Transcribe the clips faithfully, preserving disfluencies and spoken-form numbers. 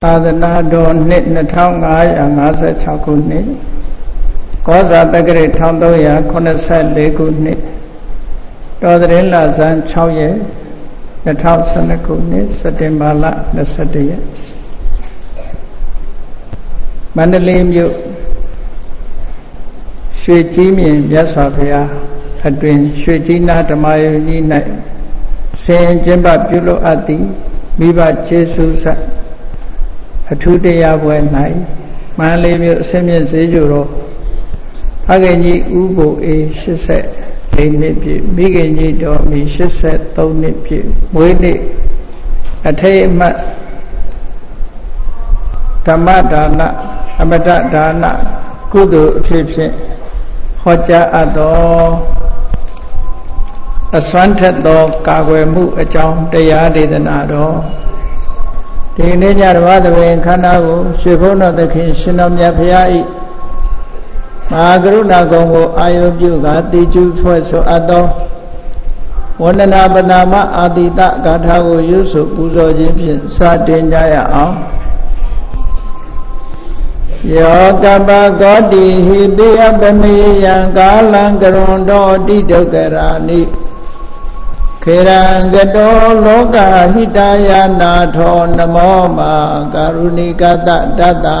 သာသနာတော်နှစ်နှစ်ထောင်ငါးရာငါးဆယ်ခြောက်ခုနှစ်ကောဇာတက္ကရာတစ်ထောင်သုံးရာခုနှစ်ဆယ်လေးခုနှစ်တော်သရင်းလဆန်းခြောက်ရက်နှစ်ထောင်ဆယ်နှစ်ခုနှစ်စက်တင်ဘာလနှစ်ဆယ်တစ်ရက်မန္တလေးမြို့ရွှေကြီးမြင်မြတ်စွာဘုရားအတွင်ရွှေကြီးနာဓမ္မယုံကြီး၌ဆင်ကျင်းပပြုလုပ်အပ်သည်မိဘကျေးဇူးဆက်အထူးတရားပွဲ၌မန္တလေးမြို့အစင်းမြင့်ဈေးကျိုတော်ဖခင်ကြီးဥပုအေးရှစ်ဆယ်လေးနှစ်ပြည့်မိခင်ကြီးတော်မီရှစ်ဆယ်သုံးနှစ်ပြည့်မွေးနေ့အထိတ်အမှတ်ဓမ္မဒါနအမတဒါနကုသိုလ်အဖြစ်ဖြင့်ဟောကြားအပ်သောအစွမ်းထက်သောကာကွယ်မှုအကြောင်းတရားဒေသနာတော်ဒီနေ့ညတော်ဘာသဘင်ခန္ဓာကိုရွှေဘုန်းတော်သခင်ရှင်တော်မြတ်ဖရာဤမဟာကရုဏာကုံကိုအာယုပြုကတိကျူဖွဲ့ဆိုအပ်သောဝန္ဒနာပနာမအာတိတဂါထာကိုရွတ်ဆိုပူဇော်ခြင်းဖြင့်စတင်ကြရအောင်ယောကပကောတိဟိပိယပမေယံကာလံကရွန်တော်တိဒုက္ခရာနိခေရံကတောလောကဟိတယာနာထောနမောမာကာရုဏိကတတတ္တ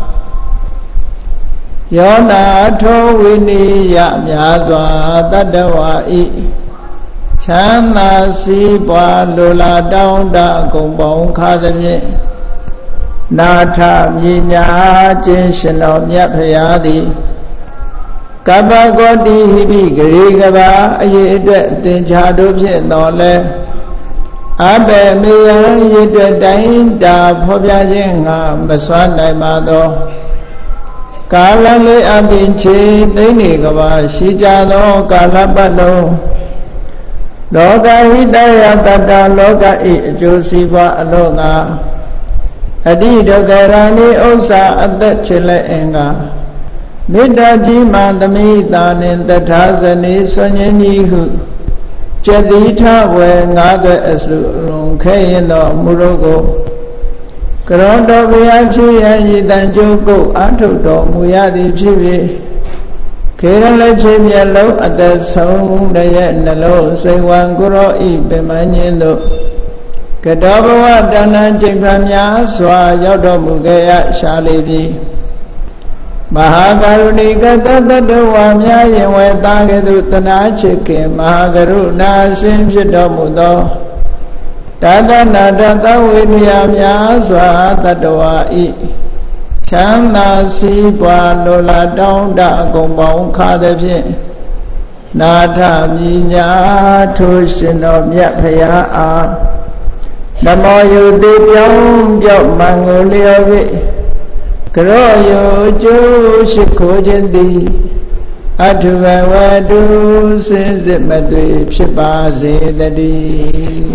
ယောနာထောဝိနိယမြာစွာတတ္တဝါဤချမ်းသာစီးပွားလိုလားတောင်းတဂုံပေါင်းခါသဖြင့်နာထမြညာခြင်းရှင်တော်မြတ်ဖရာသည်ကပ္ပကောတိဟိပိဂရေကဘာအရေးအတွက်သင်္ချာတို့ဖြင့်တော်လဲအဘယ်မေယံရေးအတွက်တိုင်းတာဖော်ပြခြင်းငါမစွမ်းနိုင်ပါသောကာလလေးအပင်ချေသိနေကဘာရှိကြသောကာလပတ်လုံးလောကဟိတယတတ္တလောကဤအကျိုးစီးပွားအလို့ငါအတိဒုက္ခရာနိဥစ္စာအသက်ချေလက်အင်္ဂါမေတ္တာကြီးမှသမိတာနှင့်တထာဇနီဆွန်ញင်းကြီးဟုကျက်တိထဝေငါးသွဲအစုလွန်ခဲရင်တော်မူတော့ကိုကရောတော်ဘုရားဖြစ်ရန်ရည်တန်ကြိုးကိုအာထုတော်မူရသည်ဖြစ်၍ခေရလက်ချေမျက်လုံးအသက်ဆုံးတရဲ့နှလုံးစိတ်ဝံကိုရောဤပင်မညင်းတို့ကတောဘဝတဏ္ဍချိန်ဖန်များစွာရောက်တော်မူခဲ့ရရှာလေပြီမဟာကရုဏိကတတ္တဝါများရင်ဝဲသားကဲ့သို့တနာချစ်ခင်မဟာကရုဏာရှင်ဖြစ်တော်မူသောတသနာတသဝိနည်းများစွာတတ္တဝါဤချမ်းသာစီးပွားလိုလားတောင်းတဂုံပေါင်းခါသည်ဖြင့်နာထမြညာထိုရှင်တော်မြတ်ဖရာအားနမောယုတိပြောင်းပြောက်မှန်ကိုလျော်၍ကရောယုကျိုးရှိခိုးခြင်းသည်အထုဘဝတုစင်စစ်မသွေဖြစ်ပါစေတည်း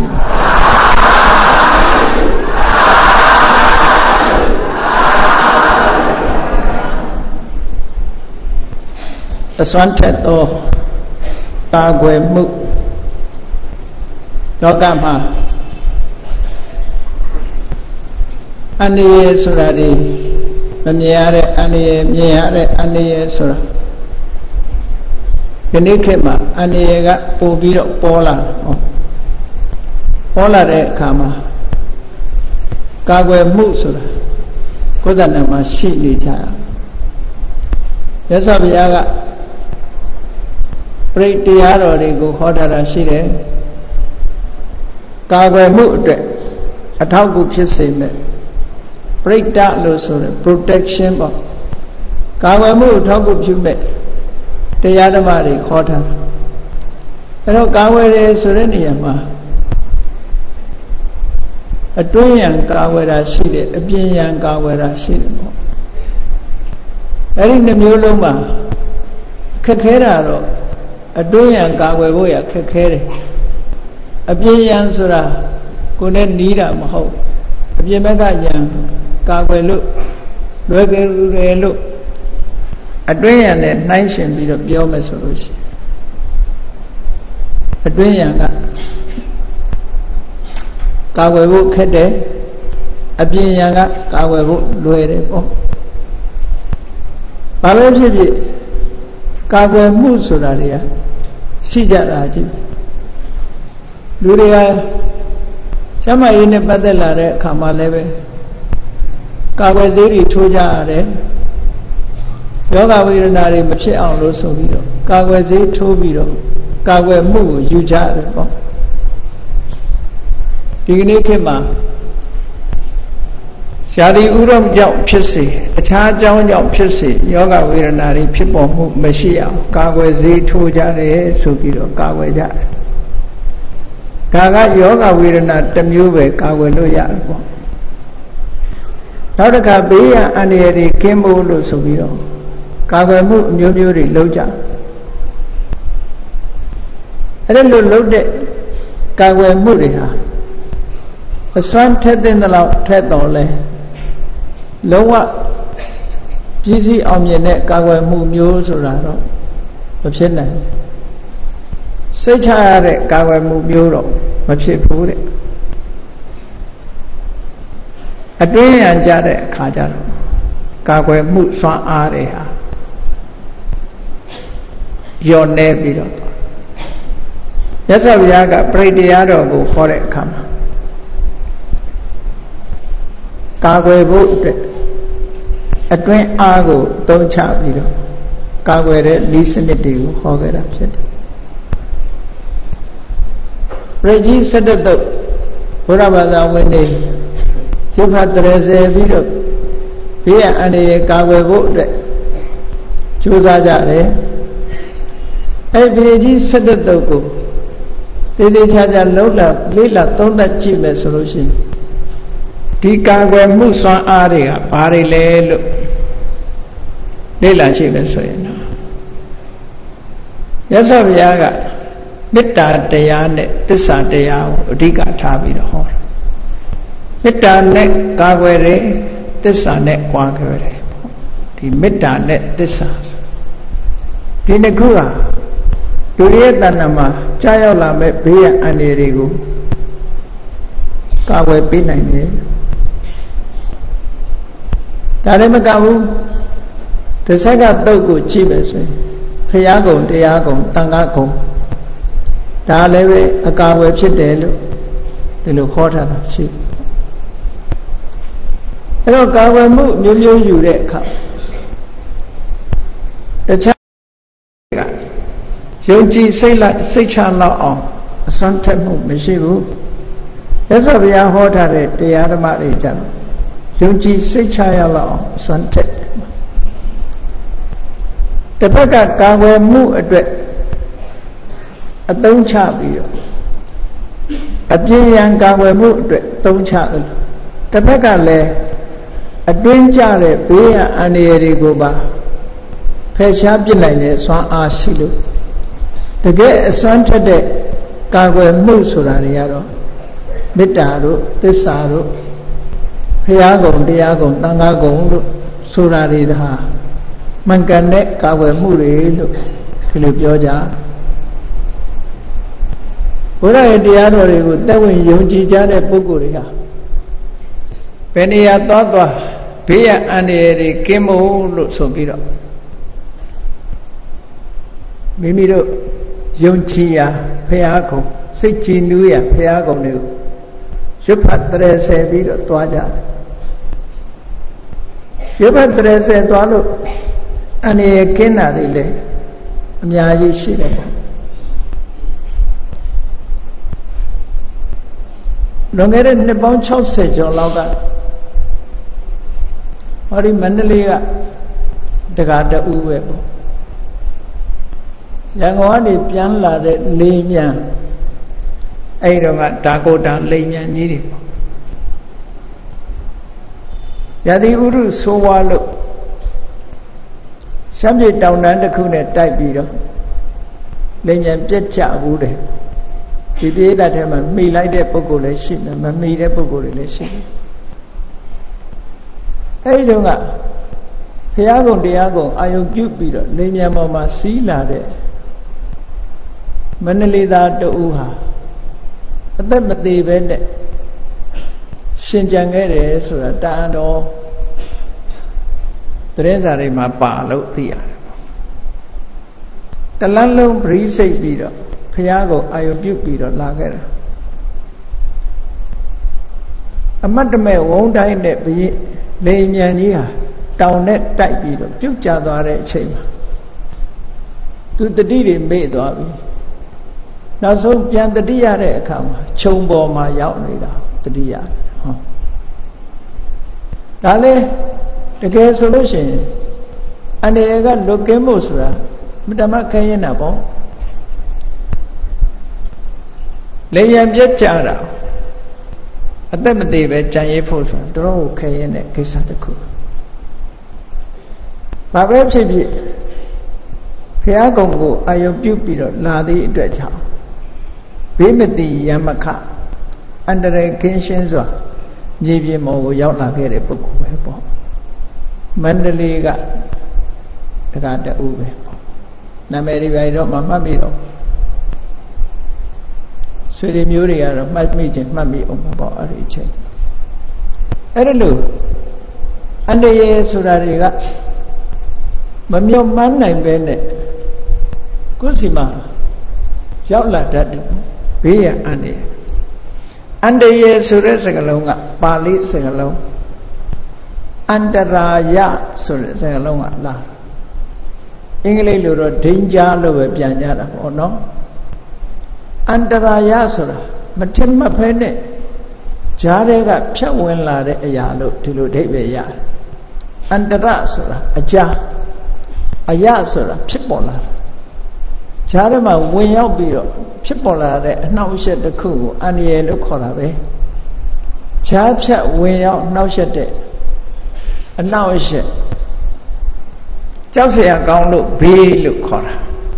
အစွမ်းထက်သောကာကွယ်မှုလောကမှာအန္တရာယ်ဆိုတာဒီမမြင်ရတဲ့အန္တရာယ်မြင်ရတဲ့အန္တရာယ်ဆိုတာဒီနေ့ခေတ်မှာအန္တရာယ်ကပို့ပြီးတော့ပေါ်လာဟောပေါ်လာတဲ့အခါမှာကာကွယ်မှုဆိုတာကိုယ်တဏ္ဍာမှာရှိနေကြရမြတ်စွာဘုရားကပရိတရားတော်တွေကိုဟောထားတာရှိတယ်ကာကွယ်မှုအတွက်အထောက်အကူဖြစ်စေမယ်ပရိဒလို့ဆိုတယ် protection ပေါ့ကာကွယ်မှုထောက်ကူပြုမဲ့တရားဓမ္မတွေခေါ်ထားအဲ့တော့ကာကွယ်တယ်ဆိုတဲ့နေရာမှာအတွင်းရန်ကာကွယ်တာရှိတယ်အပြင်ရန်ကာကွယ်တာရှိတယ်ပေါ့အဲ့ဒီနှမျိုးလုံးမှာခက်ခဲတာတော့အတွင်းရန်ကာကွယ်ဖို့ရခက်ခဲတယ်အပြင်ရန်ဆိုတာကိုယ်နဲ့နီးတာမဟုတ်အပြင်ဘက်ကရန်ကာကွယ်လို့လွယ်ကြတယ်လို့အတွင်းရန်နဲ့နှိုင်းရှင်ပြီးတော့ပြောမယ်ဆိုလို့ရှိရင်အတွင်းရန်ကကာကွယ်ဖို့ခက်တယ်အပြင်ရန်ကကာကွယ်ဖို့လွယ်တယ်ပေါ့ဘာပဲဖြစ်ဖြစ်ကာကွယ်မှုဆိုတာတွေကရှိကြတာကြီးလူတွေကကျမကြီးနဲ့ပတ်သက်လာတဲ့အခါမှာလည်းပဲကာကွယ်ဆေးတွေထိုးကြရတယ်ယောဂဝေဒနာတွေမဖြစ်အောင်လို့ဆိုပြီးတော့ကာကွယ်ဆေးထိုးပြီးတော့ကာကွယ်မှုကိုယူကြရတယ်ပေါ့ဒီကနေ့ခေတ်မှာရှားဒီဥရုံကြောင့်ဖြစ်စေအခြားအကြောင်းကြောင့်ဖြစ်စေယောဂဝေဒနာတွေဖြစ်ပေါ်မှုမရှိအောင်ကာကွယ်ဆေးထိုးကြတယ်ဆိုပြီးတော့ကာကွယ်ကြတယ်ဒါကယောဂဝေဒနာတစ်မျိုးပဲကာကွယ်လို့ရတယ်ပေါ့နောက်တစ်ခါဘေးရန်အန္တရာယ်တွေကင်းဖို့လို့ဆိုပြီးတော့ကာကွယ်မှုအမျိုးမျိုးတွေလုပ်ကြအဲ့ဒါလို့လုပ်တဲ့ကာကွယ်မှုတွေဟာအစွမ်းထက်တဲ့လောက်ထက်တော်လဲလုံးဝပြည့်စည်အောင်မြင်တဲ့ကာကွယ်မှုမျိုးဆိုတာတော့မဖြစ်နိုင်ဘူးစိတ်ချရတဲ့ကာကွယ်မှုမျိုးတော့မဖြစ်ဘူးတဲ့အတွင်းရန်ကြတဲ့အခါကျတော့ကာကွယ်မှုစွမ်းအားတွေဟာလျော့နေပြီးတော့မြတ်စွာဘုရားကပရိတရားတော်ကိုဟောတဲ့အခါမှာကာကွယ်ဖို့အတွက်အတွင်းအားကိုသုံးချပြီးတော့ကာကွယ်တဲ့နည်းစနစ်တွေကိုဟောခဲ့တာဖြစ်တယ်ပရိကြီး၁၁သုတ်ဘုရားဘာသာဝင်တွေရုပ်ဖတ်တရစေပြီးတော့ဘေးရန်အန္တရာယ်ကာကွယ်ဖို့အတွက်ကြိုးစားကြတယ်အဲ့ဒီကြီး၁၁သုတ်ကိုတေးသေးချာချာလုံးလာလေးလာသုံးသပ်ကြည့်မယ်ဆိုလို့ရှိရင်ဒီကာကွယ်မှုစွမ်းအားတွေကဘာတွေလဲလို့လေ့လာကြည့်မယ်ဆိုရင်တော့ရသော်ဘုရားကမေတ္တာတရားနဲ့သစ္စာတရားကိုအဓိကထားပြီးတော့ဟောတယ်မေတ္တာနဲ့ကာကွယ်တယ်သစ္စာနဲ့ကွာကွယ်တယ်ဒီမေတ္တာနဲ့သစ္စာဒီနှစ်ခုဟာလူရဲ့တဏ္ဍာမှာကြာရောက်လာမဲ့ဘေးရန်အန္တရာယ်တွေကိုကာကွယ်ပေးနိုင်တယ်ဒါလည်းမကဘူးတစ်ဆက်ကတုတ်ကိုကြည့်မယ်ဆိုရင်ဖရာကုံတရားကုံတန်ခါကုံဒါလည်းပဲအကာအကွယ်ဖြစ်တယ်လို့ဒီလိုခေါ်ထားတာရှိအဲ့တော့ကာကွယ်မှုမျိုးမျိုးယူတဲ့အခါတခြားကယုံကြည်စိတ်လိုက်စိတ်ချလောက်အောင်အစွမ်းထက်မှုမရှိဘူးရသော်ဘုရားဟောထားတဲ့တရားဓမ္မတွေကြတော့ယုံကြည်စိတ်ချရလောက်အောင်အစွမ်းထက်တစ်ဖက်ကကာကွယ်မှုအတွက်အသုံးချပြီးတော့အပြင်းရန်ကာကွယ်မှုအတွက်သုံးချတယ်တစ်ဖက်ကလည်းအတွင်းကျတဲ့ဘေးရန်အန္တရာယ်တွေကိုပါဖယ်ရှားပစ်နိုင်တဲ့စွမ်းအားရှိလို့တကယ်အစွမ်းထက်တဲ့ကာကွယ်မှုဆိုတာတွေကတော့မေတ္တာတို့သစ္စာတို့ဘုရားကုံတရားကုံသံဃာကုံတို့ဆိုတာတွေဒါမှန်ကန်တဲ့ကာကွယ်မှုတွေလို့ဒီလိုပြောကြဘုရားရဲ့တရားတော်တွေကိုတက်ဝင်ယုံကြည်ကြတဲ့ပုဂ္ဂိုလ်တွေဟာဘယ်နေရာသွားသွားဘေးရန်အန္တရာယ်တွေကင်းမို့လို့ဆိုပြီးတော့မိမိတို့ယုံကြည်ရာဘုရားကုံစိတ်ကြည်နူးရာဘုရားကုံတွေကိုရွတ်ဖတ်တရဆယ်ပြီးတော့သွားကြရွတ်ဖတ်တရဆယ်သွားလို့အန္တရာယ်ကင်းတာတွေလည်းအများကြီးရှိတယ်ပေါ့လွန်ခဲ့တဲ့နှစ်ပေါင်း၆၀ကျော်လောက်ကဟောဒီမန္တလေးကတက္ကသတူပဲပေါ့ရန်ကုန်ကနေပြန်လာတဲ့လေညာအဲ့တော့ကဒါကိုတာလေညာကြီးတွေပေါ့ယတိဥရုဆိုးဝါလို့ရှမ်းပြည်တောင်တန်းတစ်ခုနဲ့တိုက်ပြီးတော့လေညာပြက်ကျဘူးတယ်ဒီပြေးတဲ့ထဲမှာမိလိုက်တဲ့ပုဂ္ဂိုလ်လည်းရှိတယ်မမိတဲ့ပုဂ္ဂိုလ်တွေလည်းရှိတယ်အဲ့ဒီတော့ကဘုရားကုံတရားကုံအာယုံပြုပြီးတော့လေညာပေါ်မှာစီးလာတဲ့မန္တလေးသားတူဟာအသက်မသေးပဲနဲ့ရှရှင်ကြံခဲ့တယ်ဆိုတာတန်တော်သတင်းစာတွေမှာပါလို့သိရတယ်တလန်းလုံးပရိစိတ်ပြီးတော့ဘုရားကိုအာယုပြုပြီးတော့လာခဲ့တာအမတ်တမဲ့ဝုံတိုင်းနဲ့ဘရင်လေညံကြီးဟာတောင်နဲ့တိုက်ပြီးတော့ပြုတ်ကျသွားတဲ့အချိန်မှာသူတတိတွေမေ့သွားပြီနောက်ဆုံးပြန်တတိရတဲ့အခါမှာခြုံပေါ်မှာရောက်နေတာတတိယဟောဒါလေတကယ်ဆိုလို့ရှိရင်အနေကလွတ်ကင်းဖို့ဆိုတာမတမခဲရင်တာပေါ့လေရန်ပြက်ကြတာအသက်မသေးပဲကြံရိပ်ဖို့ဆိုတာတော်တော်ခဲရင်တဲ့ကိစ္စတစ်ခုဘာပဲဖြစ်ဖြစ်ဘုရားကုံကိုအာယုပြုပြီးတော့လာသည့်အတွက်ကြောင့်ဘေးမတိယမခအန္တရာယ်ကင်းရှင်းစွာမြေပြင်ပေါ်ကိုရောက်လာခဲ့တဲ့ပုဂ္ဂိုလ်ပဲပေါ့မန္တလေးကတက္ကတူပဲပေါ့နာမည်တွေပဲတော့မမှတ်မိတော့ဆွေတွေမျိုးတွေကတော့မှတ်မိခြင်းမှတ်မိအောင်ပေါ့အဲ့ဒီအချိန်အဲ့ဒါလို့အန္တရာယ်ဆိုတာတွေကမမျောမှန်းနိုင်ပဲနဲ့ကိုယ်စီမှာရောက်လာတတ်တယ်ဘေးရန်အန္တရာယ်အန္တရာယ်ဆိုတဲ့စကားလုံးကပါဠိစကားလုံးအန္တရာယဆိုတဲ့စကားလုံးကလားအင်္ဂလိပ်လိုတော့ danger လို့ပဲပြန်ကြတာပေါ့နော်အန္တရာယဆိုတာမထင်မှတ်ဖဲနဲ့ဂျားတွေကဖြတ်ဝင်လာတဲ့အရာလို့ဒီလိုအဓိပ္ပာယ်ရတယ်အန္တရဆိုတာအကြာအယဆိုတာဖြစ်ပေါ်လာတာဂျားထဲမှာဝင်ရောက်ပြီးတော့ဖြစ်ပေါ်လာတဲ့အနှောက်အယှက်တစ်ခုကိုအန္တရာယ်လို့ခေါ်တာပဲဂျားဖြတ်ဝင်ရောက်နှောက်ယှက်တဲ့အနှောက်အယှက်ကြောက်เสียကောင်းလို့ဘေးလို့ခေါ်တာ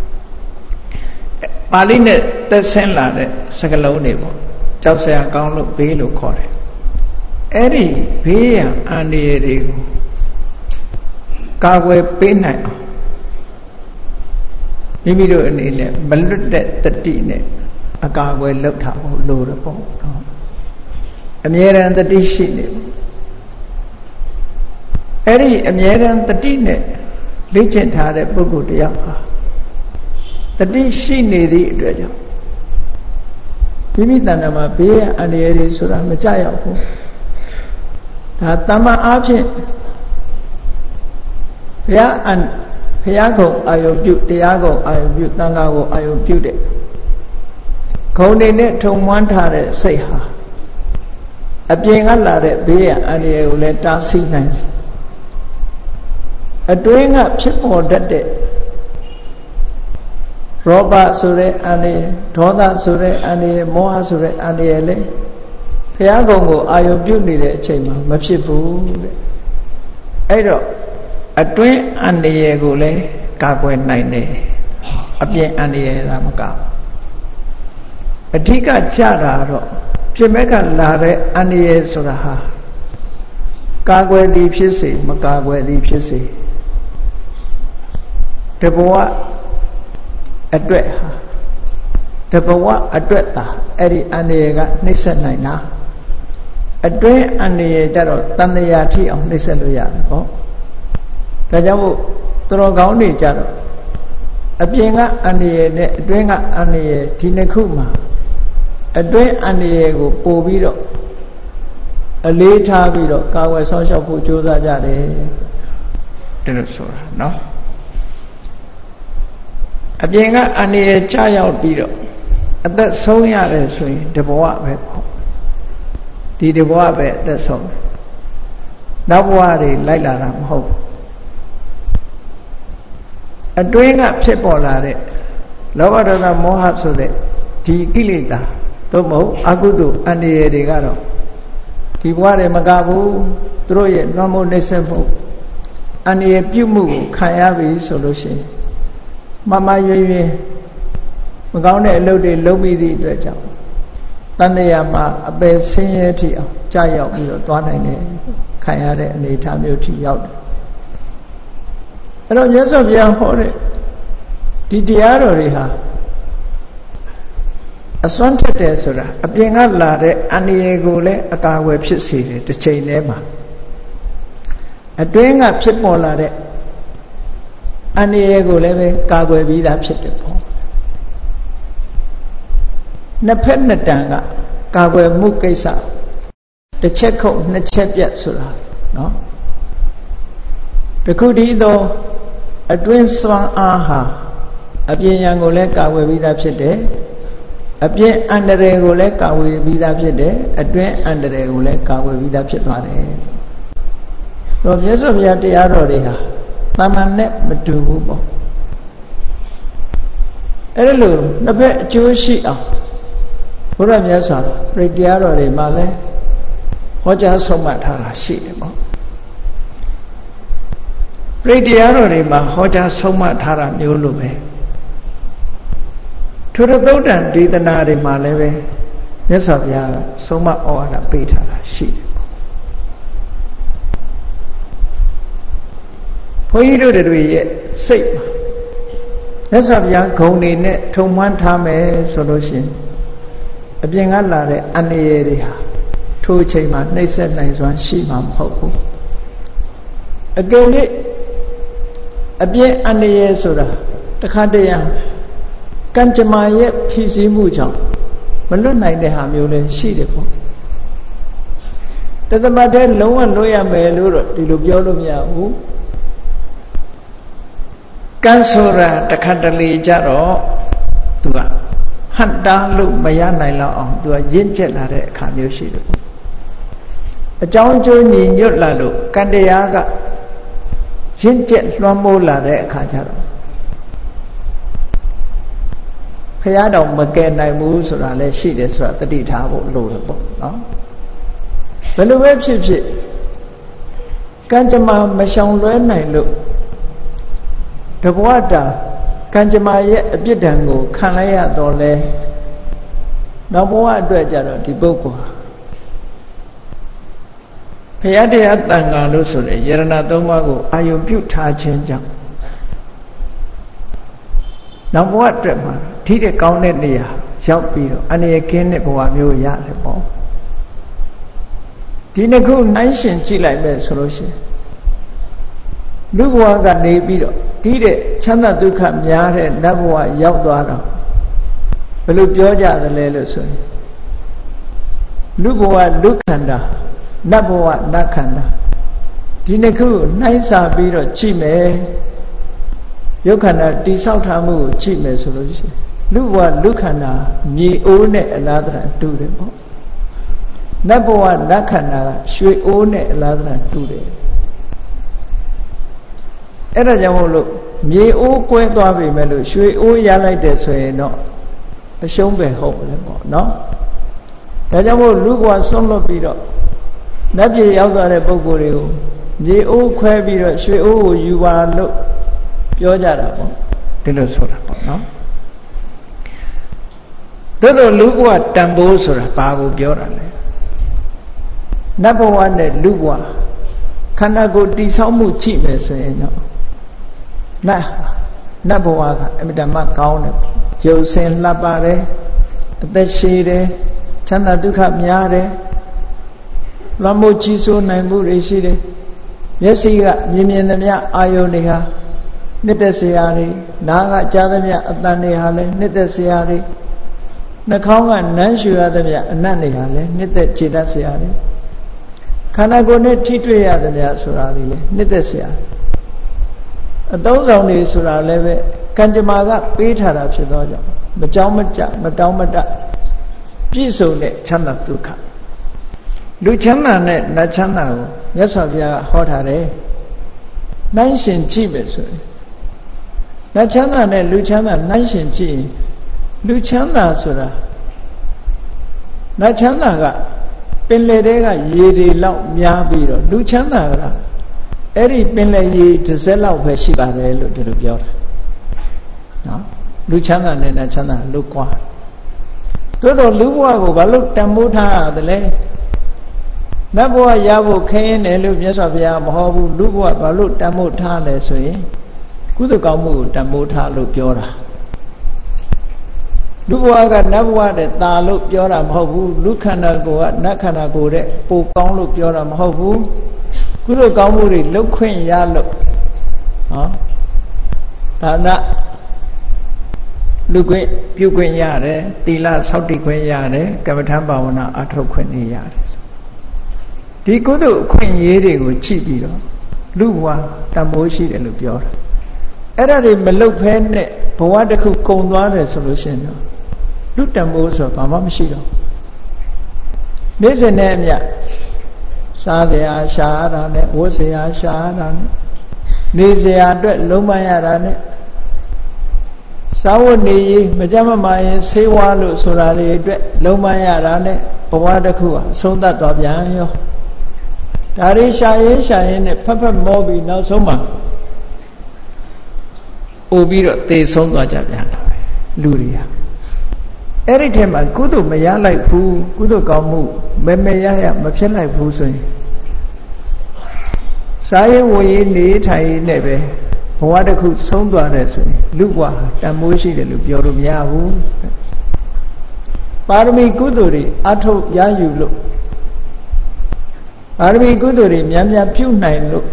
ပါဠိနဲ့သက်ဆင်းလာတဲ့စကားလုံးတွေပေါ့ကြောက်เสียကောင်းလို့ဘေးလို့ခေါ်တယ်အဲ့ဒီဘေးရန်အန္တရာယ်တွေကိုကာကွယ်ပေးနိုင်အောင်မိမိတို့အနေနဲ့မလွတ်တဲ့တတိနဲ့အကာအကွယ်လုပ်ထားဖို့လိုတယ်ပေါ့နော်အမြဲတမ်းတတိရှိနေဖို့အဲ့ဒီအမြဲတမ်းတတိနဲ့လေ့ကျင့်ထားတဲ့ပုဂ္ဂိုလ်တရားဟာတတိရှိနေသည့်အတွက်ကြောင့်မိမိတဏ္ဍာမှာဘေးရန်အန္တရာယ်တွေဆိုတာမကြောက်ရဘူးဒါတမ္မာအားဖြင့်ဘုရားအန်ဘုရားကုံအာယုပြုတရားကုံအာယုပြုသံဃာကိုအာယုပြုတဲ့ဂုဏ်တွေနဲ့ထုံမွမ်းထားတဲ့စိတ်ဟာအပြင်ကလာတဲ့ဘေးရန်အန္တရာယ်ကိုလည်းတားဆီးနိုင်တယ်အတွင်းကဖြစ်ပေါ်တတ်တဲ့ရောဘဆိုတဲ့အန္တရာယ်ဒေါသဆိုတဲ့အန္တရာယ်မောဟဆိုတဲ့အန္တရာယ်လည်းဘုရားကုံကိုအာယုပြုနေတဲ့အချိန်မှာမဖြစ်ဘူးတဲ့အဲ့တော့အတွင်းအန္တရာယ်ကိုလည်းကာကွယ်နိုင်တယ်အပြင်အန္တရာယ်သာမကအဓိကကြတာတော့ပြင်မဲ့ကလာတဲ့အန္တရာယ်ဆိုတာဟာကာကွယ်သည်ဖြစ်စေမကာကွယ်သည်ဖြစ်စေတဘဝအတွက်ဟာတဘဝအတွက်သာအဲ့ဒီအန္တရာယ်ကနှိမ့်ဆက်နိုင်တာအတွင်းအန္တရာယ်ကြတော့တန်တရာထိအောင်နှိမ့်ဆက်လို့ရတယ်ဟောဒါကြောင့်မို့တော်ကောင်းနေကြတော့အပြင်ကအန္တရာယ်နဲ့အတွင်းကအန္တရာယ်ဒီနှစ်ခုမှာအတွင်းအန္တရာယ်ကိုပို့ပြီးတော့အလေးထားပြီးတော့ကာဝယ်ဆောင်ရှောက်ဖို့ကြိုးစားကြတယ်ဒီလိုဆိုတာနော်အပြင်ကအန္တရာယ်ကြာရောက်ပြီးတော့အသက်ဆုံးရတယ်ဆိုရင်တဘဝပဲပေါ့ဒီတဘဝပဲအသက်ဆုံးနောက်ဘဝတွေလိုက်လာတာမဟုတ်အတွင်းကဖြစ်ပေါ်လာတဲ့လောဘဒေါသမောဟဆိုတဲ့ဒီကိလေသာသို့မဟုတ်အကုသိုလ်အန္တရာယ်တွေကတော့ဒီဘဝတွေမကဘူးသူတို့ရဲ့နှောမှုနှိမ့်ဆက်မှုအန္တရာယ်ပြုမှုကိုခံရပြီဆိုလို့ရှိရင်မမရွေရွေမကောင်းတဲ့အလုပ်တွေလုပ်ပြီးသည့်အတွက်ကြောင့်တန်တရားမှာအပယ်ဆင်းရဲထိအောင်ကြာရောက်ပြီးတော့သွားနိုင်တယ်ခံရတဲ့အနေအထားမျိုးထိရောက်တယ်အဲ့တော့မြတ်စွာဘုရားဟောတဲ့ဒီတရားတော်တွေဟာအစွမ်းထက်တယ်ဆိုတာအပြင်ကလာတဲ့အန္တရာယ်ကိုလည်းအကာအကွယ်ဖြစ်စေတယ်တစ်ချိန်တည်းမှာအတွင်းကဖြစ်ပေါ်လာတဲ့အန္တရာယ်ကိုလည်းပဲကာကွယ်ပြီးသားဖြစ်တယ်ပေါ့နှစ်ဖက်နှစ်တန်ကကာကွယ်မှုကိစ္စတစ်ချက်ခုတ်နှစ်ချက်ပြတ်ဆိုတာနော်တခုတည်းသောအတွင်းစွမ်းအားဟာအပြင်ရန်ကိုလည်းကာကွယ်ပြီးသားဖြစ်တယ်အပြင်အန္တရာယ်ကိုလည်းကာကွယ်ပြီးသားဖြစ်တယ်အတွင်းအန္တရာယ်ကိုလည်းကာကွယ်ပြီးသားဖြစ်သွားတယ်တော့မြတ်စွာဘုရားတရားတော်တွေဟာတာမန်နဲ့မတူဘူးပေါ့အဲ့လိုနှစ်ဖက်အကျိုးရှိအောင်ဘုရားမြတ်စွာဘုရားတရားတော်တွေမှာလည်းဟောကြားဆုံးမထားတာရှိတယ်ပေါ့ပရိတရားတော်တွေမှာဟောကြားဆုံးမထားတာမျိုးလိုပဲထုရသုတ်တံဒေသနာတွေမှာလည်းပဲမြတ်စွာဘုရားဆုံးမဩဝါဒပေးထားတာရှိတယ်ဘုန်းကြီးတို့တွေရဲ့စိတ်မှာမြတ်စွာဘုရားဂုဏ်တွေနဲ့ထုံမှန်းထားမယ်ဆိုလို့ရှိရင်အပြင်ကလာတဲ့အန္တရာယ်တွေဟာထိုအချိန်မှာနှိမ့်ဆက်နိုင်စွမ်းရှိမှာမဟုတ်ဘူးအကယ်၍အပြင်အန္တရာယ်ဆိုတာတခါတည်းရကံကြမ္မာရဲ့ဖြစ်စည်းမှုကြောင့်မလွတ်နိုင်တဲ့ဟာမျိုးလည်းရှိတယ်ပေါ့တသမတ်တဲ့လုံးဝလွတ်ရမယ်လို့တော့ဒီလိုပြောလို့မရဘူးကံဆိုတာတခါတလေကြတော့သူကဟန်တာလို့မရနိုင်လောက်အောင်သူကရင့်ကျက်လာတဲ့အခါမျိုးရှိတယ်ပေါ့အကြောင်းကျိုးညီညွတ်လာလို့ကံတရားကရင့်ကျက်လွှမ်းမိုးလာတဲ့အခါကျတော့ဘုရားတော်မကယ်နိုင်ဘူးဆိုတာလည်းရှိတယ်ဆိုတာတတိထားဖို့လိုတယ်ပေါ့နော်ဘယ်လိုပဲဖြစ်ဖြစ်ကံကြမ္မာမရှောင်လွဲနိုင်လို့တဘဝတာကံကြမ္မာရဲ့အပြစ်ဒဏ်ကိုခံလိုက်ရတော့လဲနောက်ဘဝအတွက်ကြတော့ဒီပုဂ္ဂိုလ်ဟာဘုရားတရားတန်ခါလို့ဆိုတဲ့ယရဏသုံးပါးကိုအာယုပြုထားခြင်းကြောင့်နောက်ဘဝအတွက်မှာထိတဲ့ကောင်းတဲ့နေရာရောက်ပြီးတော့အနေရကင်းတဲ့ဘဝမျိုးရတယ်ပေါ့ဒီနှစ်ခုနှိုင်းရှင်ကြည့်လိုက်မယ်ဆိုလို့ရှိရင်လူဘဝကနေပြီးတော့ဒီတဲ့ချမ်းသာဒုက္ခများတဲ့နတ်ဘဝရောက်သွားတော့ဘယ်လိုပြောကြသလဲလို့ဆိုရင်လူဘဝလူခန္ဓာနတ်ဘဝနတ်ခန္ဓာဒီနှစ်ခုနှိုင်းစာပြီးတော့ကြည့်မယ်ယုတ်ခန္ဓာတိဆောက်ထားမှုကိုကြည့်မယ်ဆိုလို့ရှိရင်လူဘဝလူခန္ဓာမြေအိုးနဲ့အလားတန်တူတယ်ပေါ့နတ်ဘဝနတ်ခန္ဓာကရွှေအိုးနဲ့အလားတန်တူတယ်အဲ့ဒါကြောင့်မို့လို့မြေအိုးကွဲသွားပြီမဲ့လို့ရွှေအိုးရလိုက်တယ်ဆိုရင်တော့အရှုံးပဲဟုတ်တယ်ပေါ့နော်ဒါကြောင့်မို့လူဘဝဆုံးလွတ်ပြီးတော့နတ်ပြည်ရောက်သွားတဲ့ပုဂ္ဂိုလ်တွေကိုမြေအိုးခွဲပြီးတော့ရွှေအိုးကိုယူပါလို့ပြောကြတာပေါ့ဒီလိုဆိုတာပေါ့နော်သို့သောလူဘဝတန်ဖိုးဆိုတာဘာကိုပြောတာလဲနတ်ဘဝနဲ့လူဘဝခန္ဓာကိုယ်တည်ဆောက်မှုကြည့်မယ်ဆိုရင်တော့နတ်နတ်ဘဝကအမြဲတမ်းကောင်းတယ်ကျုပ်စင်လှပပါတယ်အသက်ရှည်တယ်ချမ်းသာဒုက္ခများတယ်လွန်မိုးကြီးစိုးနိုင်မှုတွေရှိတယ်မျက်စိကမြင်မြင်သမျှအာယုန်တွေဟာနှစ်သက်စရာတွေနားကကြားသမျှအသံတွေဟာလည်းနှစ်သက်စရာတွေနှာခေါင်းကနမ်းရှူရသမျှအနံ့တွေဟာလည်းနှစ်သက်ခြေတတ်စရာတွေခန္ဓာကိုယ်နဲ့ထိတွေ့ရသမျှဆိုတာတွေလည်းနှစ်သက်စရာအသုံးဆောင်တွေဆိုတာလည်းပဲကံကြမ္မာကပေးထားတာဖြစ်သောကြောင့်မကြောင်းမကြမတောင်းမတပြည့်စုံတဲ့ချမ်းသာဒုက္ခလူချမ်းသာနဲ့နတ်ချမ်းသာကိုမြတ်စွာဘုရားဟောထားတယ်နှိုင်းရှင်ကြည့်မယ်ဆိုရင်နတ်ချမ်းသာနဲ့လူချမ်းသာနှိုင်းရှင်ကြည့်ရင်လူချမ်းသာဆိုတာနတ်ချမ်းသာကပင်လယ်ထဲကရေတွေလောက်များပြီးတော့လူချမ်းသာကအဲ့ဒီပင်လယ်ရေတစ်စက်လောက်ပဲရှိပါတယ်လို့ဒီလိုပြောတာနော်လူချမ်းသာနဲ့နတ်ချမ်းသာလူကွာသို့တော့လူဘဝကိုဘာလို့တန်ဖိုးထားရတယ်လဲနတ်ဘဝရဖို့ခင်းတယ်လို့မြတ်စွာဘုရားမဟောဘူးလူဘဝဘာလို့တန်ဖိုးထားလဲဆိုရင်ကုသိုလ်ကောင်းမှုကိုတန်ဖိုးထားလို့ပြောတာလူဘဝကနတ်ဘဝတဲ့ตาလို့ပြောတာမဟုတ်ဘူးလူခန္ဓာကိုယ်ကနတ်ခန္ဓာကိုယ်တဲ့ပိုကောင်းလို့ပြောတာမဟုတ်ဘူးကုသိုလ်ကောင်းမှုတွေလုပ်ခွင့်ရလို့ဟောဒါနလူခွင့်ပြုခွင့်ရတယ်သီလဆောက်တည်ခွင့်ရတယ်ကမ္မထံဘာဝနာအထောက်ခွင့်နေရတယ်ဒီကုသိုလ်အခွင့်အရေးတွေကိုကြည့်ပြီးတော့လူဘဝတန်ဖိုးရှိတယ်လို့ပြောတာအဲ့ဒါတွေမလုပ်ဖဲနဲ့ဘဝတစ်ခုကုံသွားတယ်ဆိုလို့ရှိရင်တော့လူတန်ဖိုးဆိုဘာမှမရှိတော့နေ့စဉ်နဲ့အမျှစားစရာရှားတာနဲ့ဝတ်စရာရှားတာနဲ့နေစရာအတွက်လုံးမရတာနဲ့စားဝတ်နေရေးမကြမ်းမမာရင်ဆေးဝါးလို့ဆိုတာတွေအတွက်လုံးမရတာနဲ့ဘဝတစ်ခုဟာအဆုံးသတ်သွားပြန်ရောဒါတွေရှာရင်ရှာရင်နဲ့ဖက်ဖက်မောပြီးနောက်ဆုံးမှာအိုပြီးတော့သေဆုံးသွားကြပြန်တာလူတွေဟာအဲ့ဒီထဲမှာကုသိုလ်မရလိုက်ဘူးကုသိုလ်ကောင်းမှုမမရရမဖြစ်လိုက်ဘူးဆိုရင်စားရင်ဝေးနေထိုင်နေပဲဘဝတစ်ခုဆုံးသွားတယ်ဆိုရင်လူဘဝတန်မိုးရှိတယ်လို့ပြောလို့မရဘူးပါရမီကုသိုလ်တွေအထုတ်ရယူလို့ပါရမီကုသိုလ်တွေများများပြုနိုင်လို့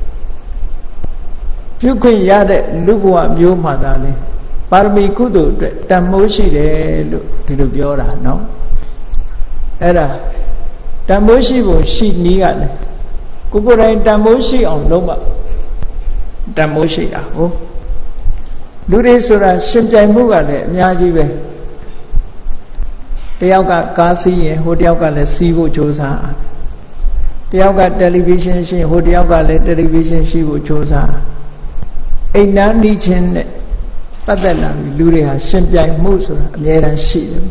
ပြုခွင့်ရတဲ့လူဘဝမျိုးမှသာလေပါရမီကုသိုလ်အတွက်တန်မိုးရှိတယ်လို့ဒီလိုပြောတာနော်အဲ့ဒါတန်မိုးရှိဖို့ရှိနည်းကလေကိုကိုယ်တိုင်တန်မိုးရှိအောင်လုပ်မှတန်မိုးရှိတာဟုတ်လူတွေဆိုတာရှင်ပြိုင်မှုကလည်းအများကြီးပဲတယောက်ကကားစီးရင်ဟိုတယောက်ကလည်းစီးဖို့ကြိုးစားတယောက်ကတယ်လီဗီရှင်းရှိဟိုတယောက်ကလည်းတယ်လီဗီရှင်းရှိဖို့ကြိုးစားအိမ်နာနီးချင်းနဲ့ပတ်သက်လာပြီလူတွေဟာရှင်ပြိုင်မှုဆိုတာအများတန်းရှိတယ်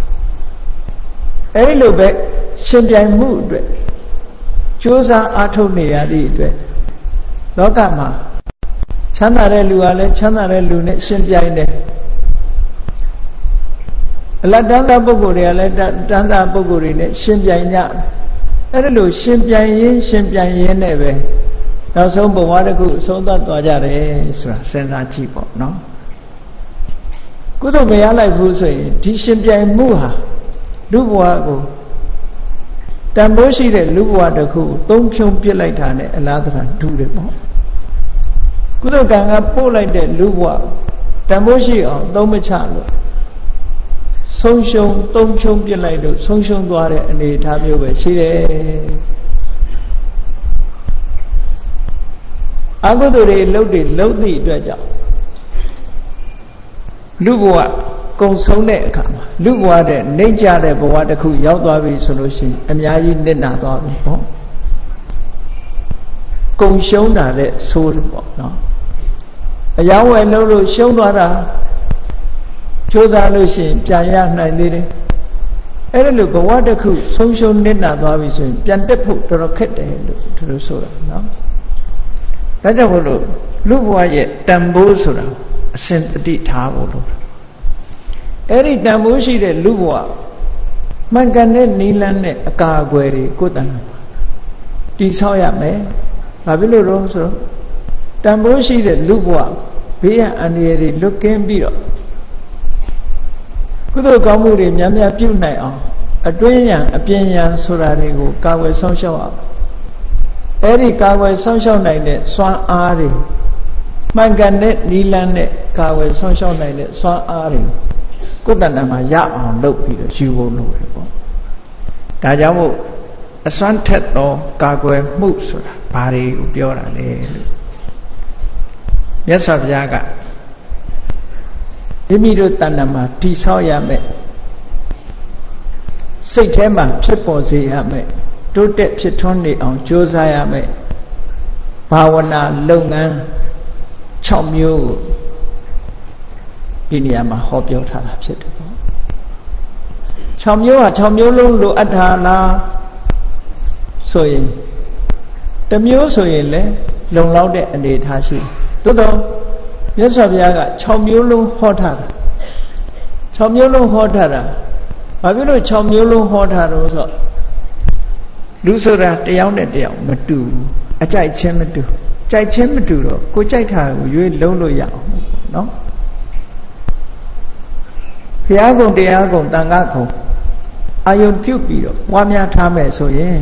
အဲဒီလိုပဲရှင်ပြိုင်မှုအတွက်ကြိုးစားအားထုတ်နေရသည့်အတွက်လောကမှာချမ်းသာတဲ့လူကလည်းချမ်းသာတဲ့လူနဲ့ရှင်ပြိုင်တယ်အလတ်တန်းသားပုဂ္ဂိုလ်တွေကလည်းတန်းသားပုဂ္ဂိုလ်တွေနဲ့ရှင်ပြိုင်ကြအဲ့ဒါလို့ရှင်ပြိုင်ရင်းရှင်ပြိုင်ရင်းနဲ့ပဲနောက်ဆုံးဘဝတစ်ခုအဆုံးသတ်သွားကြတယ်ဆိုတာစဉ်းစားကြည့်ပေါ့နော်ကုသိုလ်မရလိုက်ဘူးဆိုရင်ဒီရှင်ပြိုင်မှုဟာလူဘဝကိုတန်ဖိုးရှိတဲ့လူဘဝတစ်ခုသုံးဖြုံပြစ်လိုက်တာနဲ့အလားတရာဒုတယ်ပေါ့ကုသိုလ်ကံကပို့လိုက်တဲ့လူဘဝတန်ဖိုးရှိအောင်သုံးမချလို့ဆုံးရှုံးသုံးဖြုံပြစ်လိုက်လို့ဆုံးရှုံးသွားတဲ့အနေအထားမျိုးပဲရှိတယ်အကုသိုလ်တွေလှုပ်တွေလှုပ်သည့်အတွက်ကြောင့်လူဘဝကုံဆုံးတဲ့အခါမှာလူဘဝတဲ့နှိမ့်ကြတဲ့ဘဝတစ်ခုရောက်သွားပြီဆိုလို့ရှိရင်အများကြီးနစ်နာသွားပြီပေါ့ကုံရှုံးတာတဲ့ဆိုးတယ်ပေါ့နော်အယောင်းဝယ်လို့လို့ရှုံးသွားတာကြိုးစားလို့ရှိရင်ပြန်ရနိုင်သေးတယ်အဲ့ဒါလို့ဘဝတစ်ခုဆုံးရှုံးနစ်နာသွားပြီဆိုရင်ပြန်တက်ဖို့တော်တော်ခက်တယ်လို့သူတို့ဆိုတာနော်ဒါကြောင့်မို့လို့လူဘဝရဲ့တန်ဖိုးဆိုတာအစဉ်တတိထားဖို့လို့အဲ့ဒီတန်ဖိုးရှိတဲ့လူဘဝမှန်ကန်တဲ့နိလန်းနဲ့အကာအကွယ်တွေကိုယ်တဏ္ဍာမှာတည်ဆောက်ရမယ်။ဘာဖြစ်လို့လဲဆိုတော့တန်ဖိုးရှိတဲ့လူဘဝဘေးရန်အန္တရာယ်တွေလွတ်ကင်းပြီးတော့ကုသိုလ်ကောင်းမှုတွေများများပြုနိုင်အောင်အတွင်းရန်အပြင်ရန်ဆိုတာတွေကိုကာဝယ်ဆောင်ရှောက်အောင်အဲ့ဒီကာဝယ်ဆောင်ရှောက်နိုင်တဲ့စွမ်းအားတွေမှန်ကန်တဲ့နိလန်းနဲ့ကာဝယ်ဆောင်ရှောက်နိုင်တဲ့စွမ်းအားတွေကိုယ်တဏ္ဍာမှာရအောင်လုပ်ပြီးတော့ယူဖို့လုပ်တယ်ပေါ့ဒါကြောင့်မို့အစွမ်းထက်သောကာကွယ်မှုဆိုတာဘာတွေကိုပြောတာလဲလို့မြတ်စွာဘုရားကမိမိတို့တဏ္ဍာမှာတည်ဆောက်ရမယ်စိတ်ထဲမှာဖြစ်ပေါ်စေရမယ်တိုးတက်ဖြစ်ထွန်းနေအောင်ကြိုးစားရမယ်ဘာဝနာလုပ်ငန်း၆မျိုးကိုဒီနေရာမှာဟောပြောထားတာဖြစ်တယ်ပေါ့၆မျိုးဟာ၆မျိုးလုံးလိုအပ်တာလားဆိုရင်တစ်မျိုးဆိုရင်လည်းလုံလောက်တဲ့အနေအထားရှိသို့တော့မြတ်စွာဘုရားက၆မျိုးလုံးဟောထားတာ၆မျိုးလုံးဟောထားတာဘာဖြစ်လို့၆မျိုးလုံးဟောထားတော့ဆိုလူဆိုတာတယောက်နဲ့တယောက်မတူဘူးအကြိုက်ချင်းမတူကြိုက်ချင်းမတူတော့ကိုကြိုက်တာကိုရွေးလုံးလို့ရအောင်နော်ဘုရားကုံတရားကုံတန်ခါကုံအာယုံပြုတ်ပြီးတော့ပွားများထားမယ်ဆိုရင်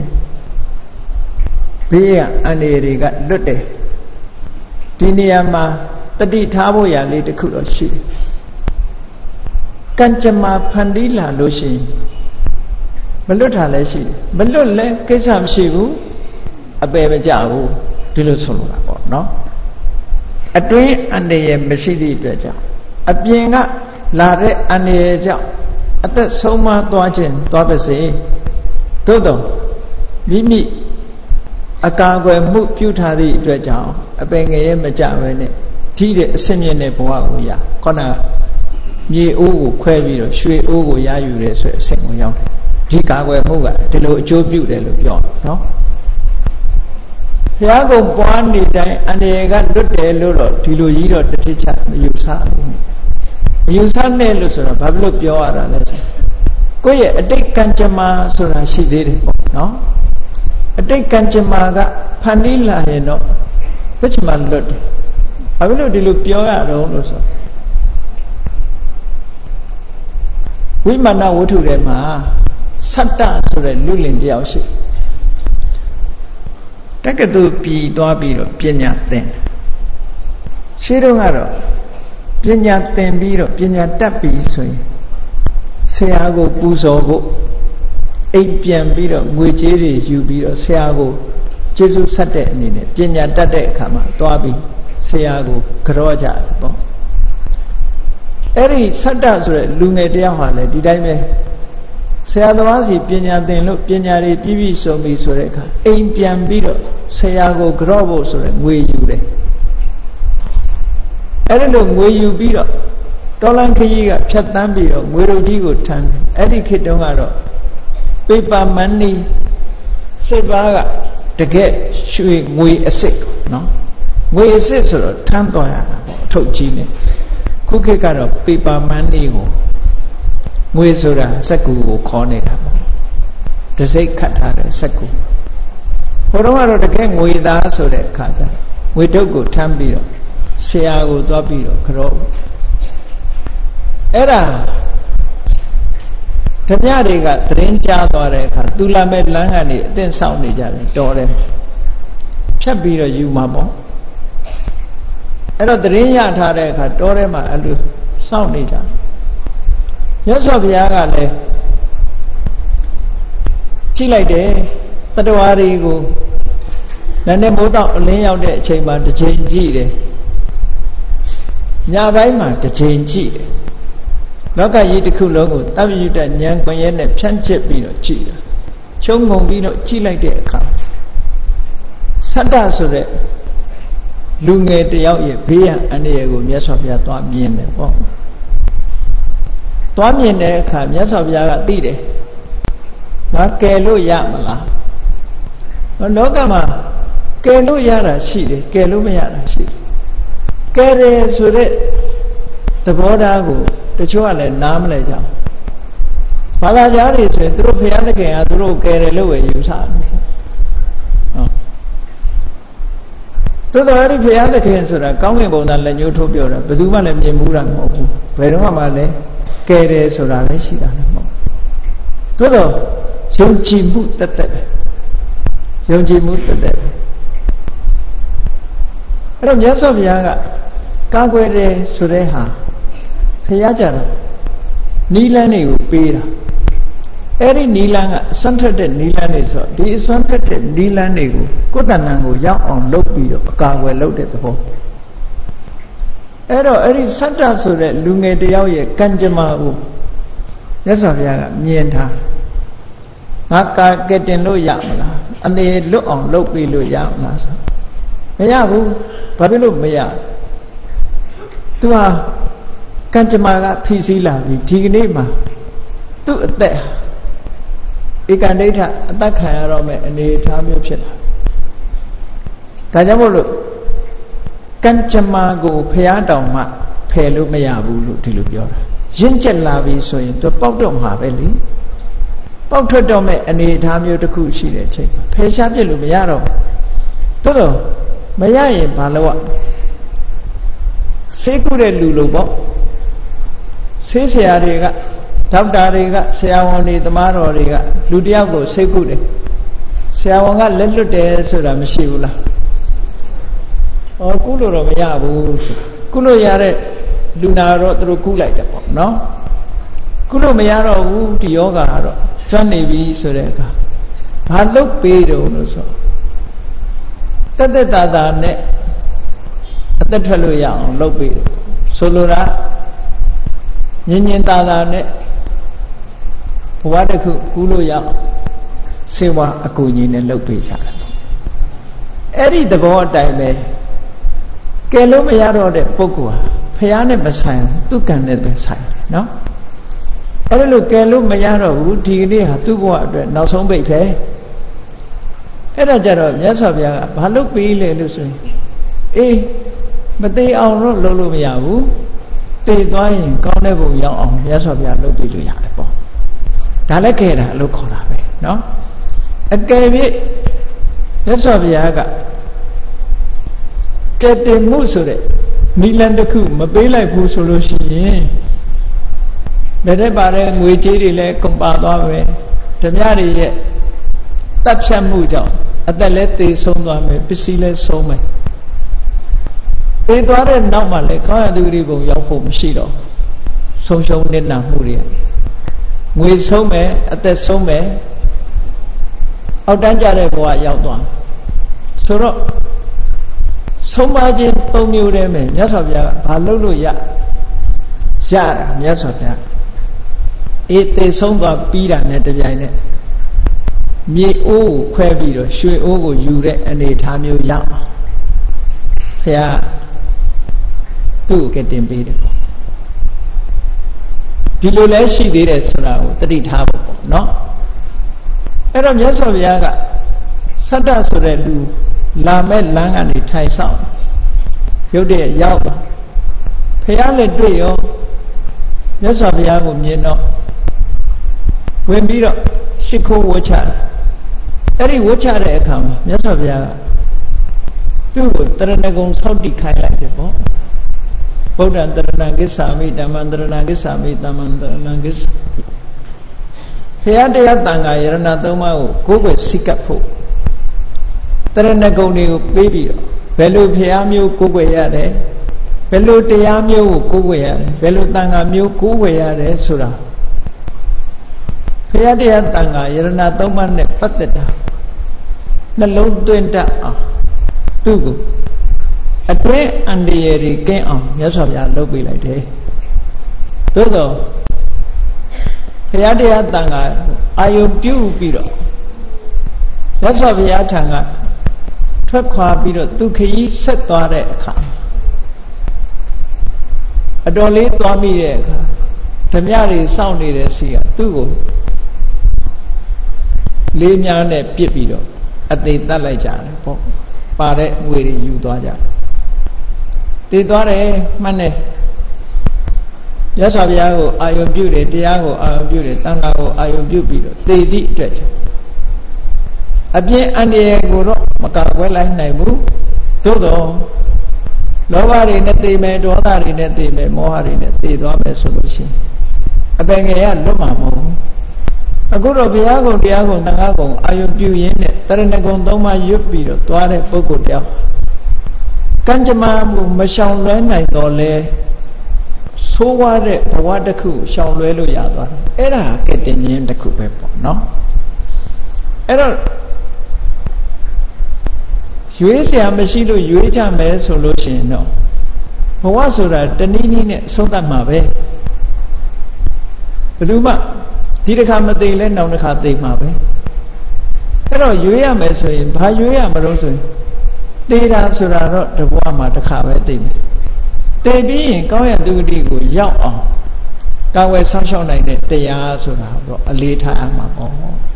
ဘေးရန်အန္တရာယ်တွေကလွတ်တယ်ဒီနေရာမှာတတိထားဖို့ရလေးတစ်ခုတော့ရှိတယ်ကံကြမ္မာဖန်တီးလာလို့ရှိရင်မလွတ်တာလည်းရှိတယ်မလွတ်လဲကိစ္စမရှိဘူးအပယ်မကြဘူးဒီလိုဆိုလိုတာပေါ့နော်အတွင်းအန္တရာယ်မရှိသည့်အတွက်ကြောင့်အပြင်ကလာတဲ့အန္တရာယ်ကြောင့်အသက်ဆုံးမသွားခြင်းသွားပါစေသို့တော့မိမိအကာအကွယ်မှုပြုထားသည့်အတွက်ကြောင့်အပင်ငရဲမကြဘဲနဲ့ထိတဲ့အစင်းမြင့်တဲ့ဘဝကိုရခေါဏမြေအိုးကိုခွဲပြီးတော့ရွှေအိုးကိုရယူတယ်ဆိုတဲ့အဆင့်ကိုရောက်တယ်ဒီကာကွယ်မှုကဒီလိုအကျိုးပြုတယ်လို့ပြောနော်ဘုရားကုံပွားနေတိုင်းအန္တရာယ်ကလွတ်တယ်လို့တော့ဒီလိုကြီးတော့တတိချမယူဆဘူးမယူဆနဲ့လို့ဆိုတော့ဘာဖြစ်လို့ပြောရတာလဲဆိုကိုယ့်ရဲ့အတိတ်ကံကြမ္မာဆိုတာရှိသေးတယ်ပေါ့နော်အတိတ်ကံကြမ္မာကဖန်တီးလာရင်တော့ဘယ်ချမှလွတ်တယ်ဘာဖြစ်လို့ဒီလိုပြောရတော့လို့ဆိုဝိမာနဝတ္ထုထဲမှာသတ္တဆိုတဲ့လူလင်တယောက်ရှိတက္ကသိုလ်ပြည်သွားပြီးတော့ပညာသင်ရှင်းတော့ကတော့ပညာသင်ပြီးတော့ပညာတတ်ပြီးဆိုရင်ဆရာကိုပူဇော်ဖို့အိမ်ပြန်ပြီးတော့ငွေကြေးတွေယူပြီးတော့ဆရာကိုကျေးဇူးဆက်တဲ့အနေနဲ့ပညာတတ်တဲ့အခါမှာသွားပြီးဆရာကိုကြောကြတယ်ပေါ့အဲ့ဒီသတ္တဆိုတဲ့လူငယ်တယောက်ဟာလည်းဒီတိုင်းပဲဆရာသမားစီပညာသင်လို့ပညာတွေပြည့်ပြည့်စုံပြီဆိုတဲ့အခါအိမ်ပြန်ပြီးတော့ဆရာကိုကြောဖို့ဆိုတဲ့ငွေယူတယ်အဲ့ဒီလိုငွေယူပြီးတော့တော်လန်ခကြီးကဖြတ်တန်းပြီးတော့ငွေတို့ကြီးကိုထမ်းတယ်အဲ့ဒီခေတ်တုန်းကတော့paper money စိတ်ပါကတကယ်ရွှေငွေအစစ်နော်ငွေအစစ်ဆိုတော့ထမ်းသွားရတာပေါ့အထုပ်ကြီးနဲ့ခုခေတ်ကတော့ paper money ကိုငွေဆိုတာစက္ကူကိုခေါ်နေတာပေါ့တစိတ်ခတ်ထားတဲ့စက္ကူဟိုတော့ကတော့တကယ်ငွေသားဆိုတဲ့အခါကျငွေတုပ်ကိုထမ်းပြီးတော့ဆရာကိုသွားပြီးတော့ကြောအဲ့ဒါဓမြတွေကသတင်းကြားသွားတဲ့အခါသူလာမဲ့လမ်းကနေအသင့်ဆောင်နေကြတယ်တော်တယ်ဖြတ်ပြီးတော့ယူမှာပေါ့အဲ့တော့သတင်းရထားတဲ့အခါတော်ထဲမှာအဲ့လိုစောင့်နေကြမြတ်စွာဘုရားကလည်းကြည့်လိုက်တယ်တတ္တဝါတွေကိုလည်းနဲ့မိုးတော့အလင်းရောက်တဲ့အချိန်မှာတစ်ချိန်ကြည့်တယ်ညပိုင်းမှာတစ်ချိန်ကြည့်တယ်လောကကြီးတစ်ခုလုံးကိုတပ္ပယုတ္တဉာဏ်ကွန်ရက်နဲ့ဖြန့်ကျက်ပြီးတော့ကြည့်တာချုံငုံပြီးတော့ကြည့်လိုက်တဲ့အခါသတ္တဆိုတဲ့လူငယ်တယောက်ရဲ့ဘေးရန်အန္တရာယ်ကိုမြတ်စွာဘုရားသွားမြင်တယ်ပေါ့သွားမြင်တဲ့အခါမြတ်စွာဘုရားကသိတယ်ငါကယ်လို့ရမလားလောကမှာကယ်လို့ရတာရှိတယ်ကယ်လို့မရတာရှိတယ်ကယ်တယ်ဆိုတဲ့သဘောထားကိုတချို့ကလည်းနားမလဲကြဘူးဘာသာကြားတွေဆိုရင်သူတို့ဘုရားသခင်ကသူတို့ကယ်တယ်လို့ပဲယူဆတယ်ဟုတ်သို့တော်အဲ့ဒီဘုရားသခင်ဆိုတာကောင်းကင်ဘုံသားလက်ညှိုးထိုးပြောတာဘယ်သူမှလည်းမြင်မှုတာမဟုတ်ဘူးဘယ်တော့မှလည်းကယ်တယ်ဆိုတာလည်းရှိတာလည်းမဟုတ်သို့တော်ယုံကြည်မှုတသက်ပဲယုံကြည်မှုတသက်ပဲအဲ့တော့မြတ်စွာဘုရားကကာကွယ်တယ်ဆိုတဲ့ဟာဘုရားကြတော့နီလန်းတွေကိုပေးတာအဲ့ဒီနီလန်းကအစွမ်းထက်တဲ့နီလန်းတွေဆိုဒီအစွမ်းထက်တဲ့နီလန်းတွေကိုကိုယ်တဏ္ဍာကိုရောက်အောင်လုပ်ပြီးတော့အကာအကွယ်လုပ်တဲ့သဘောအဲ့တော့အဲ့ဒီသတ္တဆိုတဲ့လူငယ်တယောက်ရဲ့ကံကြမ္မာကိုမြတ်စွာဘုရားကမြင်ထားငါကာကယ်တင်လို့ရမလားအသေးလွတ်အောင်လုပ်ပြီးလို့ရမလားဆိုမရဘူးဘာဖြစ်လို့မရသူဟာကံကြမ္မာကဖြည့်ဆည်းလာပြီဒီကနေ့မှာသူ့အသက်ဧကန္ဒိဋ္ဌအသက်ခံရတော့မဲ့အနေအထားမျိုးဖြစ်လာဒါကြောင့်မို့လို့ကံကြမ္မာကိုဖျားတောင်မှဖယ်လို့မရဘူးလို့ဒီလိုပြောတာရင့်ကျက်လာပြီဆိုရင်သူပေါက်တော့မှာပဲလေပေါက်ထွက်တော့မဲ့အနေအထားမျိုးတစ်ခုရှိတဲ့အချိန်ဖယ်ရှားပြစ်လို့မရတော့တော်တော်မရရင်ဘာလို့อ่ะဆေးကုတဲ့လူလို့ပေါ့ဆေးဆရာတွေကဒေါက်တာတွေကဆရာဝန်တွေသမားတော်တွေကလူတယောက်ကိုစိတ်ကုတယ်ဆရာဝန်ကလက်လွတ်တယ်ဆိုတာမရှိဘူးလားဩကုလို့တော့မရဘူးဆိုကုလို့ရတဲ့လူနာတော့သူတို့ကုလိုက်တယ်ပေါ့နော်ကုလို့မရတော့ဘူးဒီယောဂါကတော့ကျွမ်းနေပြီဆိုတဲ့အခါဘာလုပ်ပေးတုံးလို့ဆိုတက်တက်တာတာနဲ့အသက်ထွက်လို့ရအောင်လုပ်ပေးတယ်ဆိုလိုတာညင်ညင်တာတာနဲ့ဘဝတစ်ခုကူးလို့ရအောင်စေဝါအကူအညီနဲ့လုပ်ပေးကြတယ်အဲ့ဒီသဘောအတိုင်းပဲကဲလို့မရတော့တဲ့ပုဂ္ဂိုလ်ဟာဖះနဲ့မဆိုင်သူ့ကံနဲ့ပဲဆိုင်တယ်နော်အဲ့ဒါလို့ကဲလို့မရတော့ဘူးဒီကနေ့ဟာသူ့ဘဝအတွက်နောက်ဆုံးပိတ်ပဲအဲ့ဒါကြတော့မြတ်စွာဘုရားကဘာလုပ်ပေးလဲလို့ဆိုရင်အေးမသေးအောင်တော့လုပ်လို့မရဘူးသေသွားရင်ကောင်းတဲ့ဘုံရောက်အောင်မြတ်စွာဘုရားလုပ်ပေးလို့ရတယ်ပေါ့ဒါလည်းကဲတာလို့ခေါ်တာပဲနော်အကယ်၍မြတ်စွာဘုရားကကဲတင်မှုဆိုတဲ့နိလန်တစ်ခုမပေးလိုက်ဘူးဆိုလို့ရှိရင်ဘယ်တဲ့ပါတဲ့ငွေကြေးတွေလည်းကုန်ပါသွားပဲဓမြတွေရဲ့တပ်ဖြတ်မှုကြောင့်အသက်လည်းသေဆုံးသွားမယ်ပစ္စည်းလည်းဆုံးမယ်သေသွားတဲ့နောက်မှာလည်းကောင်းရသူဂရိဘုံရောက်ဖို့မရှိတော့ဆုံးရှုံးနစ်နာမှုတွေငွေဆုံးမယ်အသက်ဆုံးမယ်အောက်တန်းကြတဲ့ဘဝရောက်သွားဆိုတော့ဆုံးပါခြင်းသုံးမျိုးတည်းပဲမြတ်စွာဘုရားကဘာလုပ်လို့ရရတာမြတ်စွာဘုရားအေးသေဆုံးသွားပြီးတာနဲ့တပြိုင်နက်မြေအိုးကိုခွဲပြီးတော့ရွှေအိုးကိုယူတဲ့အနေထားမျိုးရအောင်ဘုရားသူ့ကိုကတင်ပေးတယ်ပေါ့ဒီလိုလဲရှိသေးတယ်ဆိုတာကိုတတိထားဖို့ပေါ့နော်အဲ့တော့မြတ်စွာဘုရားကသတ္တဆိုတဲ့လူလာမဲ့လမ်းကနေထိုင်ဆောင်ရုပ်တရက်ရောက်ပါဘုရားလည်းတွေ့ရောမြတ်စွာဘုရားကိုမြင်တော့ဝင်ပြီးတော့ရှ िख ိုးဝှချတယ်အဲ့ဒီဝှချတဲ့အခါမှာမြတ်စွာဘုရားကသူ့ကိုတရဏဂုံဆောက်တည်ခိုင်းလိုက်တယ်ပေါ့ဗုဒ္ဓံတရဏံကိစ္ဆာမိဓမ္မံတရဏံကိစ္ဆာမိသမ္မံတရဏံကိစ္ဆာမိဘုရားတရားတန်ခါယရဏသုံးပါးကိုကိုယ်ွယ်စိတ်ကပ်ဖို့တရဏဂုံတွေကိုပေးပြီးတော့ဘယ်လိုဘုရားမျိုးကိုယ်ွယ်ရတယ်ဘယ်လိုတရားမျိုးကိုကိုယ်ွယ်ရတယ်ဘယ်လိုတန်ခါမျိုးကိုယ်ွယ်ရတယ်ဆိုတာဘုရားတရားတန်ခါယရဏသုံးပါးနဲ့ပတ်သက်တာနှလုံးသွင်းတတ်အောင်သူ့ကိုအတွင်းအန္တရာယ်တွေကင်းအောင်မြတ်စွာဘုရားလုပ်ပေးလိုက်တယ်သို့တော့ဘုရားတရားတန်ခါအာယုပြုပြီးတော့မြတ်စွာဘုရားထံကထွက်ခွာပြီးတော့သူခရီးဆက်သွားတဲ့အခါအတော်လေးသွားမိတဲ့အခါဓမြတွေစောင့်နေတဲ့စီကသူ့ကိုလေးများနဲ့ပြစ်ပြီးတော့အသေးတတ်လိုက်ကြတယ်ပေါ့ပါတဲ့ငွေတွေယူသွားကြတည်သွားတယ်မှတ်တယ်ရသော်ဘုရားကိုအာယုံပြုတယ်တရားကိုအာယုံပြုတယ်တန်ခါကိုအာယုံပြုပြီးတော့တည်သည့်အတွက်အပြင်းအန္တရာယ်ကိုတော့မကာကွယ်လိုက်နိုင်ဘူးသို့တော့လောဘတွေနဲ့သိမယ်ဒေါသတွေနဲ့သိမယ်မောဟတွေနဲ့သိသွားမယ်ဆိုလို့ရှိရင်အပင်ငယ်ကလွတ်မှာမဟုတ်ဘူးအခုတော့ဘုရားကုံတရားကုံတန်ခါကုံအာယုံပြုရင်းနဲ့တရဏဂုံသုံးပါးရွတ်ပြီးတော့သွားတဲ့ပုဂ္ဂိုလ်တယောက်ကံကြမ္မာမှုမရှောင်လွဲနိုင်တော့လဲဆိုးဝါးတဲ့ဘဝတစ်ခုရှောင်လွဲလို့ရသွားတယ်အဲ့ဒါကတည်းကတစ်ခုပဲပေါ့နော်အဲ့တော့ရွေးစရာမရှိလို့ရွေးကြမယ်ဆိုလို့ရှိရင်တော့ဘဝဆိုတာတနည်းနည်းနဲ့ဆုံးသတ်မှာပဲဘယ်သူမှဒီတစ်ခါမသိလဲနောက်တစ်ခါသိမှာပဲအဲ့တော့ရွေးရမယ်ဆိုရင်ဘာရွေးရမလို့ဆိုရင်သေတာဆိုတာတော့တဘဝမှာတစ်ခါပဲသိမယ်သေပြီးရင်ကောင်းရသူဂတိကိုရောက်အောင်ကာဝယ်ဆောက်ရှောက်နိုင်တဲ့တရားဆိုတာတော့အလေးထားအမှာပေါ့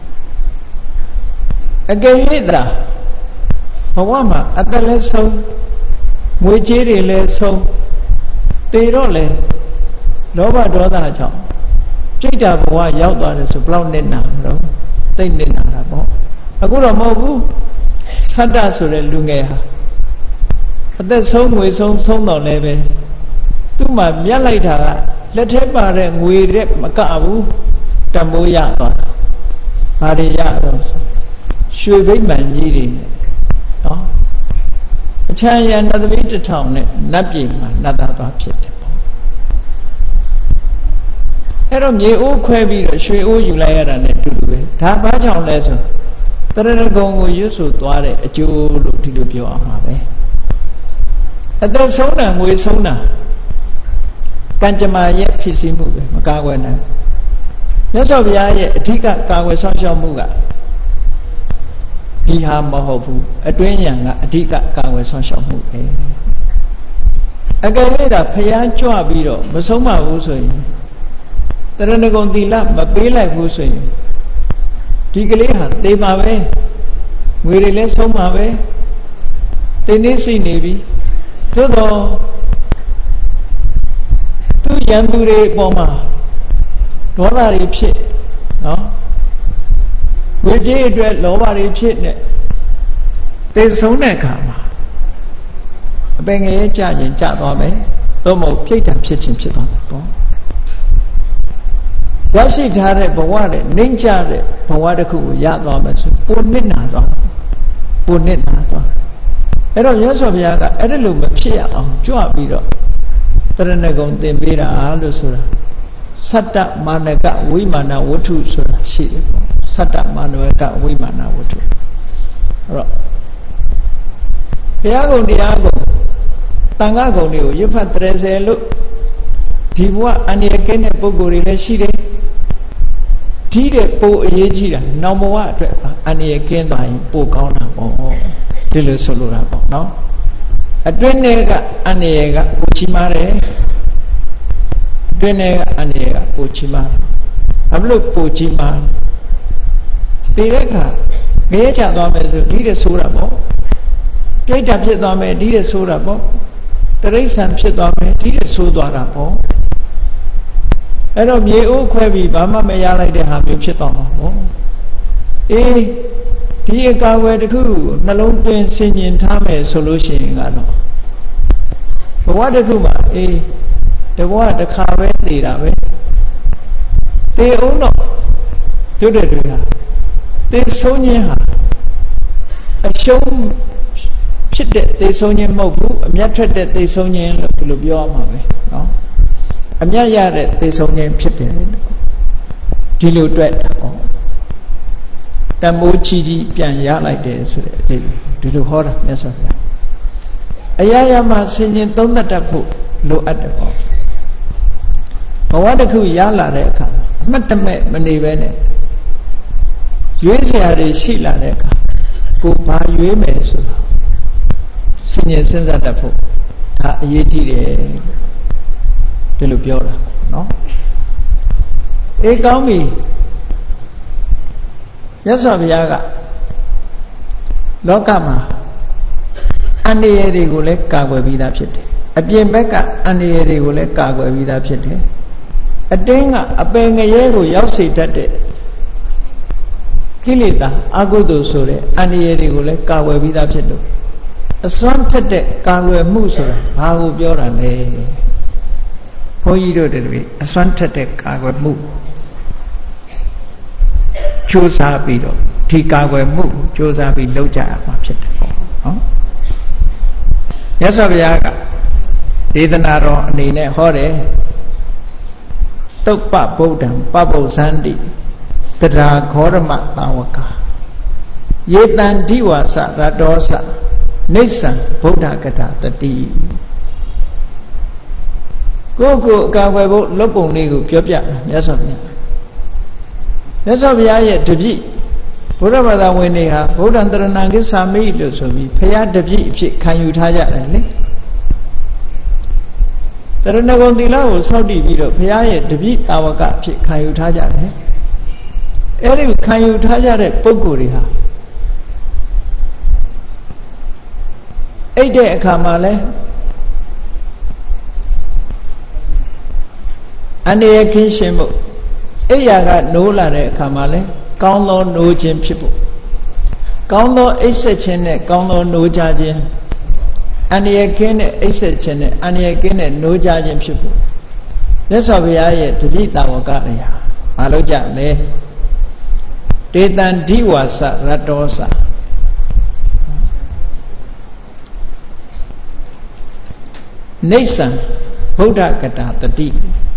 အကယ်၍သာဘဝမှာအသက်လည်းဆုံးငွေကြေးတွေလည်းဆုံးသေတော့လေလောဘဒေါသကြောင့်ပြိတ္တာဘဝရောက်သွားတယ်ဆိုဘလောက်နစ်နာမလို့သိနစ်နာတာပေါ့အခုတော့မဟုတ်ဘူးသတ္တဆိုတဲ့လူငယ်ဟာအသက်ဆုံးငွေဆုံးဆုံးတော့လည်းပဲသူ့မှာမြတ်လိုက်တာကလက်ထက်ပါတဲ့ငွေရက်မကဘူးတမိုးရသွားတာဘာတွေရတော့ရွှေဘိမှန်ကြီးတွေနဲ့နော်အချမ်းရနတ်သမီးတစ်ထောင်နဲ့နတ်ပြည်မှာနတ်သားသွားဖြစ်တယ်ပေါ့အဲ့တော့မြေအိုးခွဲပြီးတော့ရွှေအိုးယူလိုက်ရတာနဲ့တူတူပဲဒါဘာကြောင့်လဲဆိုတရဏဂုံကိုရွတ်ဆိုသွားတဲ့အကျိုးလို့ဒီလိုပြောအောင်ပါပဲအသက်ဆုံးတာငွေဆုံးတာကံကြမ္မာရဲ့ဖြစ်စီမှုပဲမကာကွယ်နိုင်မြတ်စွာဘုရားရဲ့အဓိကကာကွယ်ဆောင်ရှောက်မှုကဒီဟာမဟုတ်ဘူးအတွင်းဉာဏ်ကအဓိကကာကွယ်ဆောင်ရှောက်မှုပဲအကယ်၍ဒါဘုရားကြွပြီးတော့မဆုံးမဘူးဆိုရင်တရဏဂုံသီလမပေးလိုက်ဘူးဆိုရင်ဒီကလေးဟာတေးပါပဲငွေတွေလည်းဆုံးပါပဲတင်းနေစိနေပြီသို့တော့သူရန်သူတွေအပေါ်မှာဒေါသတွေဖြစ်နော်ဝိကြီးအတွက်လောဘတွေဖြစ်နေသေဆုံးတဲ့အခါမှာအပင်ငယ်ကြရင်ကြသွားမယ်သို့မဟုတ်ပြိတ္တာဖြစ်ခြင်းဖြစ်သွားမှာပေါ့ရရှိထားတဲ့ဘဝနဲ့နှိမ့်ကြတဲ့ဘဝတစ်ခုကိုရသွားမယ်ဆိုပုံနစ်နာသွားပုံနစ်နာသွားအဲ့တော့မြတ်စွာဘုရားကအဲ့ဒါလိုမဖြစ်ရအောင်ကြွပြီးတော့တရဏဂုံသင်ပေးတာလို့ဆိုတာသတ္တမာနကဝိမာနဝတ္ထုဆိုတာရှိတယ်ပေါ့သတ္တမာနကဝိမာနဝတ္ထုအဲ့တော့ဘုရားကုံတရားကုံတန်ခါကုံတွေကိုရွတ်ဖတ်တရစေလို့ဒီဘဝအန္တရာယ်ကင်းတဲ့ပုဂ္ဂိုလ်တွေလည်းရှိတယ်ဒီတဲ့ပိုအရေးကြီးတာနောင်ဘဝအတွက်အန္တရာယ်ကင်းသွားရင်ပိုကောင်းတာပေါ့ဒီလိုဆိုလိုတာပေါ့နော်အတွင်းထဲကအန္တရာယ်ကပိုချီမာတယ်အတွင်းထဲကအန္တရာယ်ကပိုချီမာဘာလို့ပိုချီမာဒီတဲ့အခါငရဲချသွားမယ်ဆိုဒီတဲ့ဆိုးတာပေါ့ပြိတ္တာဖြစ်သွားမယ်ဒီတဲ့ဆိုးတာပေါ့တရိစ္ဆာန်ဖြစ်သွားမယ်ဒီတဲ့ဆိုးသွားတာပေါ့အဲ့တော့မြေအိုးခွဲပြီးဘာမှမရလိုက်တဲ့ဟာမျိုးဖြစ်သွားမှာပေါ့အေးဒီအကာအကွယ်တစ်ခုနှလုံးသွင်းဆင်ញင်ထားမယ်ဆိုလို့ရှိရင်ကတော့ဘဝတစ်ခုမှာအေးတဘဝတစ်ခါပဲသိတာပဲတေအောင်တော့တို့တဲ့တွေဟာတေဆုံးခြင်းဟာအရှုံးဖြစ်တဲ့တေဆုံးခြင်းမဟုတ်ဘူးအမျက်ထွက်တဲ့တေဆုံးခြင်းလို့ဒီလိုပြောရမှာပဲနော်အမျက်ရတဲ့သေဆုံးခြင်းဖြစ်တယ်ဒီလိုတွေ့တာပေါ့တမိုးချီကြီးပြန်ရလိုက်တယ်ဆိုတဲ့အဓိပ္ပာယ်ဒီလိုဟောတာမြတ်စွာဘုရားအရာရာမှာဆင်ញင်သုံးသပ်တတ်ဖို့လိုအပ်တယ်ပေါ့ဘဝတစ်ခုရလာတဲ့အခါအမှတ်တမဲ့မနေပဲနဲ့ရွေးစရာတွေရှိလာတဲ့အခါကိုဘာရွေးမယ်ဆိုတာဆင်ញင်စဉ်းစားတတ်ဖို့ဒါအရေးကြီးတယ်ဒီလိုပြောတာနော်အေးကောင်းပြီမြတ်စွာဘုရားကလောကမှာအန္တရာယ်တွေကိုလည်းကာကွယ်ပြီးသားဖြစ်တယ်အပြင်ဘက်ကအန္တရာယ်တွေကိုလည်းကာကွယ်ပြီးသားဖြစ်တယ်အတင်းကအပင်ငရဲကိုရောက်စေတတ်တဲ့ကိလေသာအကုသိုလ်ဆိုတဲ့အန္တရာယ်တွေကိုလည်းကာကွယ်ပြီးသားဖြစ်လို့အစွမ်းထက်တဲ့ကာကွယ်မှုဆိုတာဘာကိုပြောတာလဲဘုန်းကြီးတို့တွေအစွမ်းထက်တဲ့ကာကွယ်မှုကြိုးစားပြီးတော့ဒီကာကွယ်မှုကြိုးစားပြီးလုပ်ကြရမှာဖြစ်တယ်ပေါ့နော်မြတ်စွာဘုရားကဒေသနာတော်အနေနဲ့ဟောတယ်တုပ္ပဗုဒ္ဓံပပုဇ္ဇန္တိတရာခောရမသာဝကာယေတံဓိဝါစရတောစနိစ္စံဗုဒ္ဓကတတတိကိုယ့်ကိုယ်အကာအကွယ်ဖို့လုပ်ပုံလေးကိုပြောပြတာမြတ်စွာဘုရားမြတ်စွာဘုရားရဲ့တပည့်ဘုရားဘာသာဝင်တွေဟာဗုဒ္ဓံတရဏံကိစ္ဆာမိလို့ဆိုပြီးဘုရားတပည့်အဖြစ်ခံယူထားကြတယ်လေတရဏဂုံသီလကိုစောင့်တည်ပြီးတော့ဘုရားရဲ့တပည့်တာဝကအဖြစ်ခံယူထားကြတယ်အဲ့ဒီခံယူထားကြတဲ့ပုဂ္ဂိုလ်တွေဟာအဲ့တဲ့အခါမှာလဲအန္တရာယ်ကင်းရှင်းဖို့အိယာကနိုးလာတဲ့အခါမှာလဲကောင်းသောနိုးခြင်းဖြစ်ဖို့ကောင်းသောအိပ်ဆက်ခြင်းနဲ့ကောင်းသောနိုးကြခြင်းအန္တရာယ်ကင်းတဲ့အိပ်ဆက်ခြင်းနဲ့အန္တရာယ်ကင်းတဲ့နိုးကြခြင်းဖြစ်ဖို့မြတ်စွာဘုရားရဲ့တပိတာဝကတွေဟာမလုပ်ကြလေတေတံဓိဝါစရတ္တောစနိစ္စံဗုဒ္ဓကတာတတိ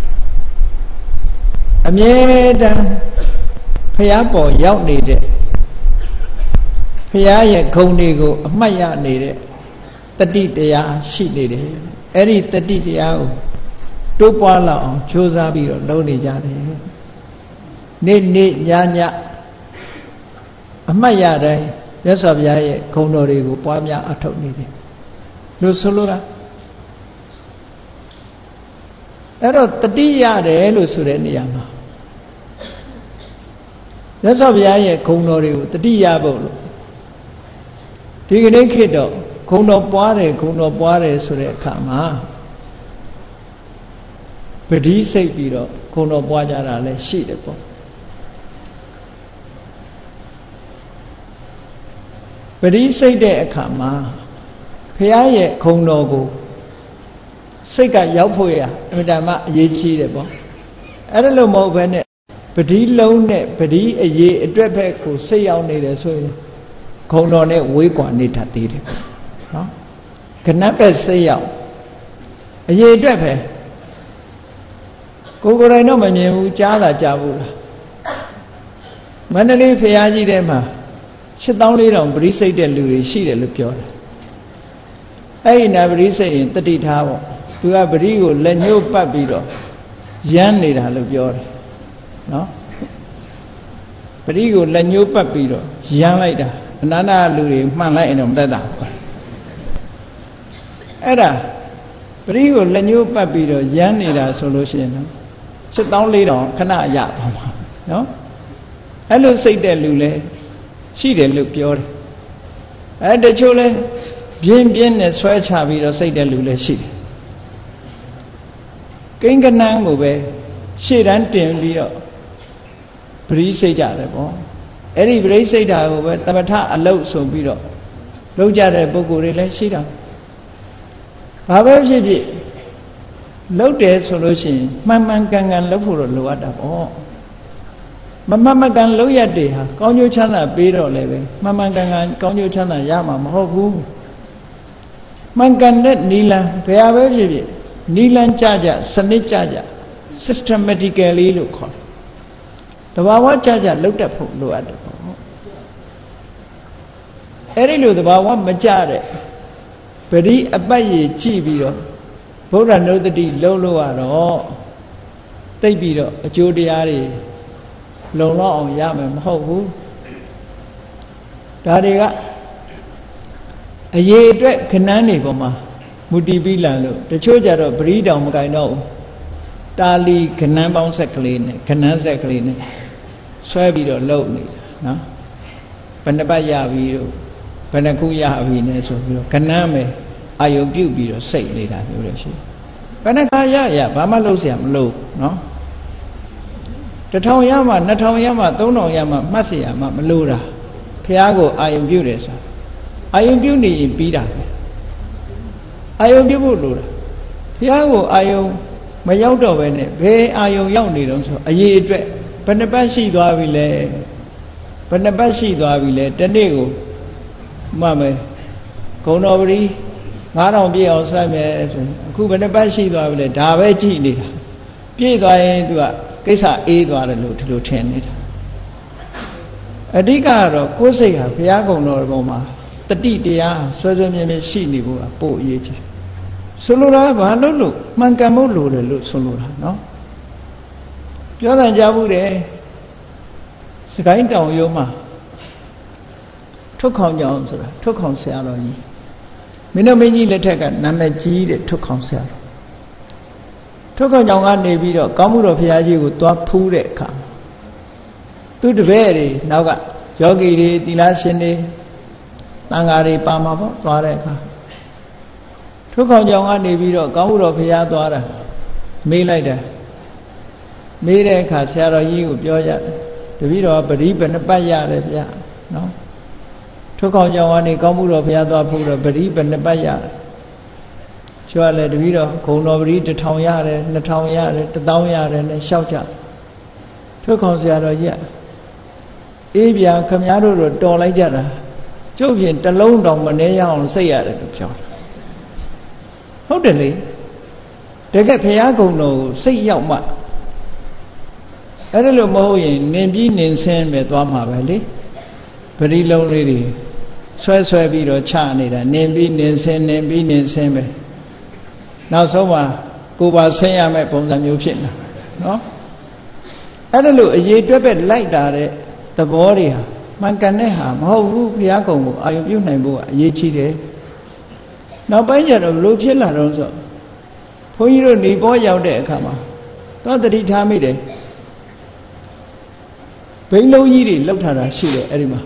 အမြဲတမ်းဘုရားပေါ်ရောက်နေတဲ့ဘုရားရဲ့ဂုဏ်တွေကိုအမှတ်ရနေတဲ့တတိတရားရှိနေတယ်အဲ့ဒီတတိတရားကိုတိုးပွားလောက်အောင်ကြိုးစားပြီးတော့လုပ်နေကြတယ်နေ့နေ့ညညအမှတ်ရတိုင်းမြတ်စွာဘုရားရဲ့ဂုဏ်တော်တွေကိုပွားများအထောက်နေတယ်လို့ဆိုလိုတာအဲ့တော့တတိရတယ်လို့ဆိုတဲ့နေရာမှာမြတ်စွာဘုရားရဲ့ဂုဏ်တော်တွေကိုတတိယဖို့လို့ဒီကနေ့ခေတ်တော့ဂုဏ်တော်ပွားတယ်ဂုဏ်တော်ပွားတယ်ဆိုတဲ့အခါမှာပတိစိတ်ပြီးတော့ဂုဏ်တော်ပွားကြတာလည်းရှိတယ်ပေါ့ပတိစိတ်တဲ့အခါမှာဘုရားရဲ့ဂုဏ်တော်ကိုစိတ်ကရောက်ဖို့ရအမြဲတမ်းအရေးကြီးတယ်ပေါ့အဲ့ဒါလို့မဟုတ်ဘဲနဲ့ပတိလုံးနဲ့ပတိအရေးအတွက်ဘက်ကိုစိတ်ရောက်နေတယ်ဆိုရင်ဂုဏ်တော်နဲ့ဝေးကွာနေတတ်သေးတယ်နော်ကနပ်ပဲစိတ်ရောက်အရေးအတွက်ပဲကိုယ်ကိုယ်တိုင်တော့မမြင်ဘူးကြားတာကြားဘူးလားမန္တလေးဖရာကြီးထဲမှာရှစ်သောင်းလေးတောင်ပရိစိတ်တဲ့လူတွေရှိတယ်လို့ပြောတယ်အဲ့ဒီနာပရိစိတ်ရင်တတိထားပေါ့သူကပရိကိုလက်ညှိုးပတ်ပြီးတော့ရမ်းနေတာလို့ပြောတယ်နော်ပရိကိုလက်ညှိုးပတ်ပြီးတော့ရမ်းလိုက်တာအနန္တလူတွေမှန်လိုက်ရင်တော့မတတ်တာအဲ့ဒါပရိကိုလက်ညှိုးပတ်ပြီးတော့ရမ်းနေတာဆိုလို့ရှိရင်နော်ရှစ်သောင်းလေးတောင်ခဏရသွားမှာနော်အဲ့လိုစိတ်တဲ့လူလဲရှိတယ်လို့ပြောတယ်အဲတချို့လဲပြင်းပြင်းနဲ့ဆွဲချပြီးတော့စိတ်တဲ့လူလည်းရှိတယ်ကိန်းကနန်းကိုပဲရှေ့တန်းတင်ပြီးတော့ပရိစိတ်ကြတယ်ပေါ့အဲ့ဒီပရိစိတ်တာကိုပဲသမထအလုတ်ဆိုပြီးတော့လုပ်ကြတဲ့ပုဂ္ဂိုလ်တွေလည်းရှိတာဘာပဲဖြစ်ဖြစ်လုပ်တယ်ဆိုလို့ရှိရင်မှန်မှန်ကန်ကန်လုပ်ဖို့တော့လိုအပ်တာပေါ့မမှန်မှန်ကန်လုပ်ရတဲ့ဟာကောင်းကျိုးချမ်းသာပေးတော့လည်းပဲမှန်မှန်ကန်ကန်ကောင်းကျိုးချမ်းသာရမှာမဟုတ်ဘူးမှန်ကန်တဲ့နီလန်ဘယ်ဟာပဲဖြစ်ဖြစ်နီလန်ကြကြစနစ်ကြကြ systematically လို့ခေါ်တယ်တဘာဝကြကြလုပ်တတ်ဖို့လိုအပ်တယ်ပေါ့အဲ့ဒီလိုတဘာဝမကြတဲ့ပရိအပတ်ရကြည့်ပြီးတော့ဗုဒ္ဓနုတ္တိလုံးလို့ရတော့တိတ်ပြီးတော့အကျိုးတရားတွေလုံလောက်အောင်ရမယ်မဟုတ်ဘူးဒါတွေကအရေးအတွက်ခဏန်းနေပေါ်မှာမူတည်ပြီးလာလို့တချို့ကြတော့ပရိတောင်မကင်တော့ဘူးတာလီခဏန်းပေါင်းဆက်ကလေးနဲ့ခဏန်းဆက်ကလေးနဲ့ဆွဲပြီးတော့လှုပ်နေတာနော်ဘယ်နှပတ်ရပြီတော့ဘယ်နှခုရပြီနဲ့ဆိုပြီးတော့ခဏန်းပဲအာယုပြုတ်ပြီးတော့စိတ်နေတာမျိုးလည်းရှိဘယ်နှခါရရဘာမှလှုပ်เสียမလို့နော်တထောင်ရမှနှစ်ထောင်ရမှသုံးထောင်ရမှမှတ်เสียမှမလို့တာဘုရားကိုအာယုပြုတ်တယ်ဆိုတာအာယုပြုတ်နေရင်ပြီးတာပဲအာယုပြုတ်ဖို့လို့တာဘုရားကိုအာယုမရောက်တော့ပဲနဲ့ဘယ်အာယုရောက်နေတော့ဆိုအရေးအတွက်ဘယ်နှပတ်ရှိသွားပြီလဲဘယ်နှပတ်ရှိသွားပြီလဲတနေ့ကိုမှတ်မယ်ဂုဏတော်ပရိငါးထောင်ပြည့်အောင်စိုက်မယ်ဆိုရင်အခုဘယ်နှပတ်ရှိသွားပြီလဲဒါပဲကြည့်နေတာပြည့်သွားရင်သူကကိစ္စအေးသွားတယ်လို့ဒီလိုထင်နေတာအဓိကကတော့ကိုယ်စိတ်ဟာဘုရားကုံတော်ပေါ်မှာတတိတရားဆွဲဆွဲမြဲမြဲရှိနေဖို့ကပို့အရေးကြီးဆိုလိုတာဘာလို့လို့မှန်ကန်ဖို့လိုတယ်လို့ဆိုလိုတာနော်ပြောတယ်ကြားဘူးတယ်စကိုင်းတောင်ရိုးမှာထုတ်ခေါင်ကြောင်ဆိုတာထုတ်ခေါင်ဆရာတော်ကြီးမင်းတို့မင်းကြီးလက်ထက်ကနာမည်ကြီးတဲ့ထုတ်ခေါင်ဆရာတော်ထုတ်ခေါင်ကြောင်ကနေပြီးတော့ကောင်းမှုတော်ဘုရားကြီးကိုသွားဖူးတဲ့အခါသူတပည့်တွေနောက်ကယောဂီတွေသီလရှင်တွေတန်ဃာတွေပါမှာပေါ့သွားတဲ့အခါထုတ်ခေါင်ကြောင်ကနေပြီးတော့ကောင်းမှုတော်ဘုရားသွားတာမေးလိုက်တယ်မေးတဲ့အခါဆရာတော်ကြီးကိုပြောကြတပည့်တော်ပရိဘယ်နှပတ်ရတယ်ဗျာနော်ထုတ်ခေါင်ကြောင်ကနေကောင်းမှုတော်ဘုရားသွားဖူးတော့ပရိဘယ်နှပတ်ရတယ်ကျွတ်လည်းတပည့်တော်ဂုံတော်ပရိတစ်ထောင်ရတယ်နှစ်ထောင်ရတယ်တစ်သောင်းရတယ်နဲ့ရှောက်ကြထွက်ခေါင်ဆရာတော်ကြီးအေးဗျာခမည်းတော်တို့တော်လိုက်ကြတာကျုပ်ဖြင့်တစ်လုံးတောင်မနေရအောင်စိတ်ရတယ်လို့ပြောဟုတ်တယ်လေတကယ်ဘုရားဂုံတော်ကိုစိတ်ရောက်မှအဲ့ဒါလို့မဟုတ်ရင်နင်ပြီးနင်ဆင်းပဲသွားမှာပဲလေပရိလုံးလေးတွေဆွဲဆွဲပြီးတော့ချနေတာနင်ပြီးနင်ဆင်းနင်ပြီးနင်ဆင်းပဲနောက်ဆုံးမှာကိုယ်ပါဆင်းရမယ့်ပုံစံမျိုးဖြစ်နေတာနော်အဲ့ဒါလို့အရေးတွက်ပဲလိုက်တာတဲ့သဘောတွေဟာမှန်ကန်တဲ့ဟာမဟုတ်ဘူးဘုရားကုံကိုအာရုံပြုနိုင်ဖို့ကအရေးကြီးတယ်နောက်ပိုင်းကျတော့ဘလို့ဖြစ်လာတော့ဆိုဘုန်းကြီးတို့နေပေါ်ရောက်တဲ့အခါမှာတော့တတိထားမိတယ်ဘိန်းလုံးကြီးတွေလောက်ထားတာရှိတယ်အဲ့ဒီမှာ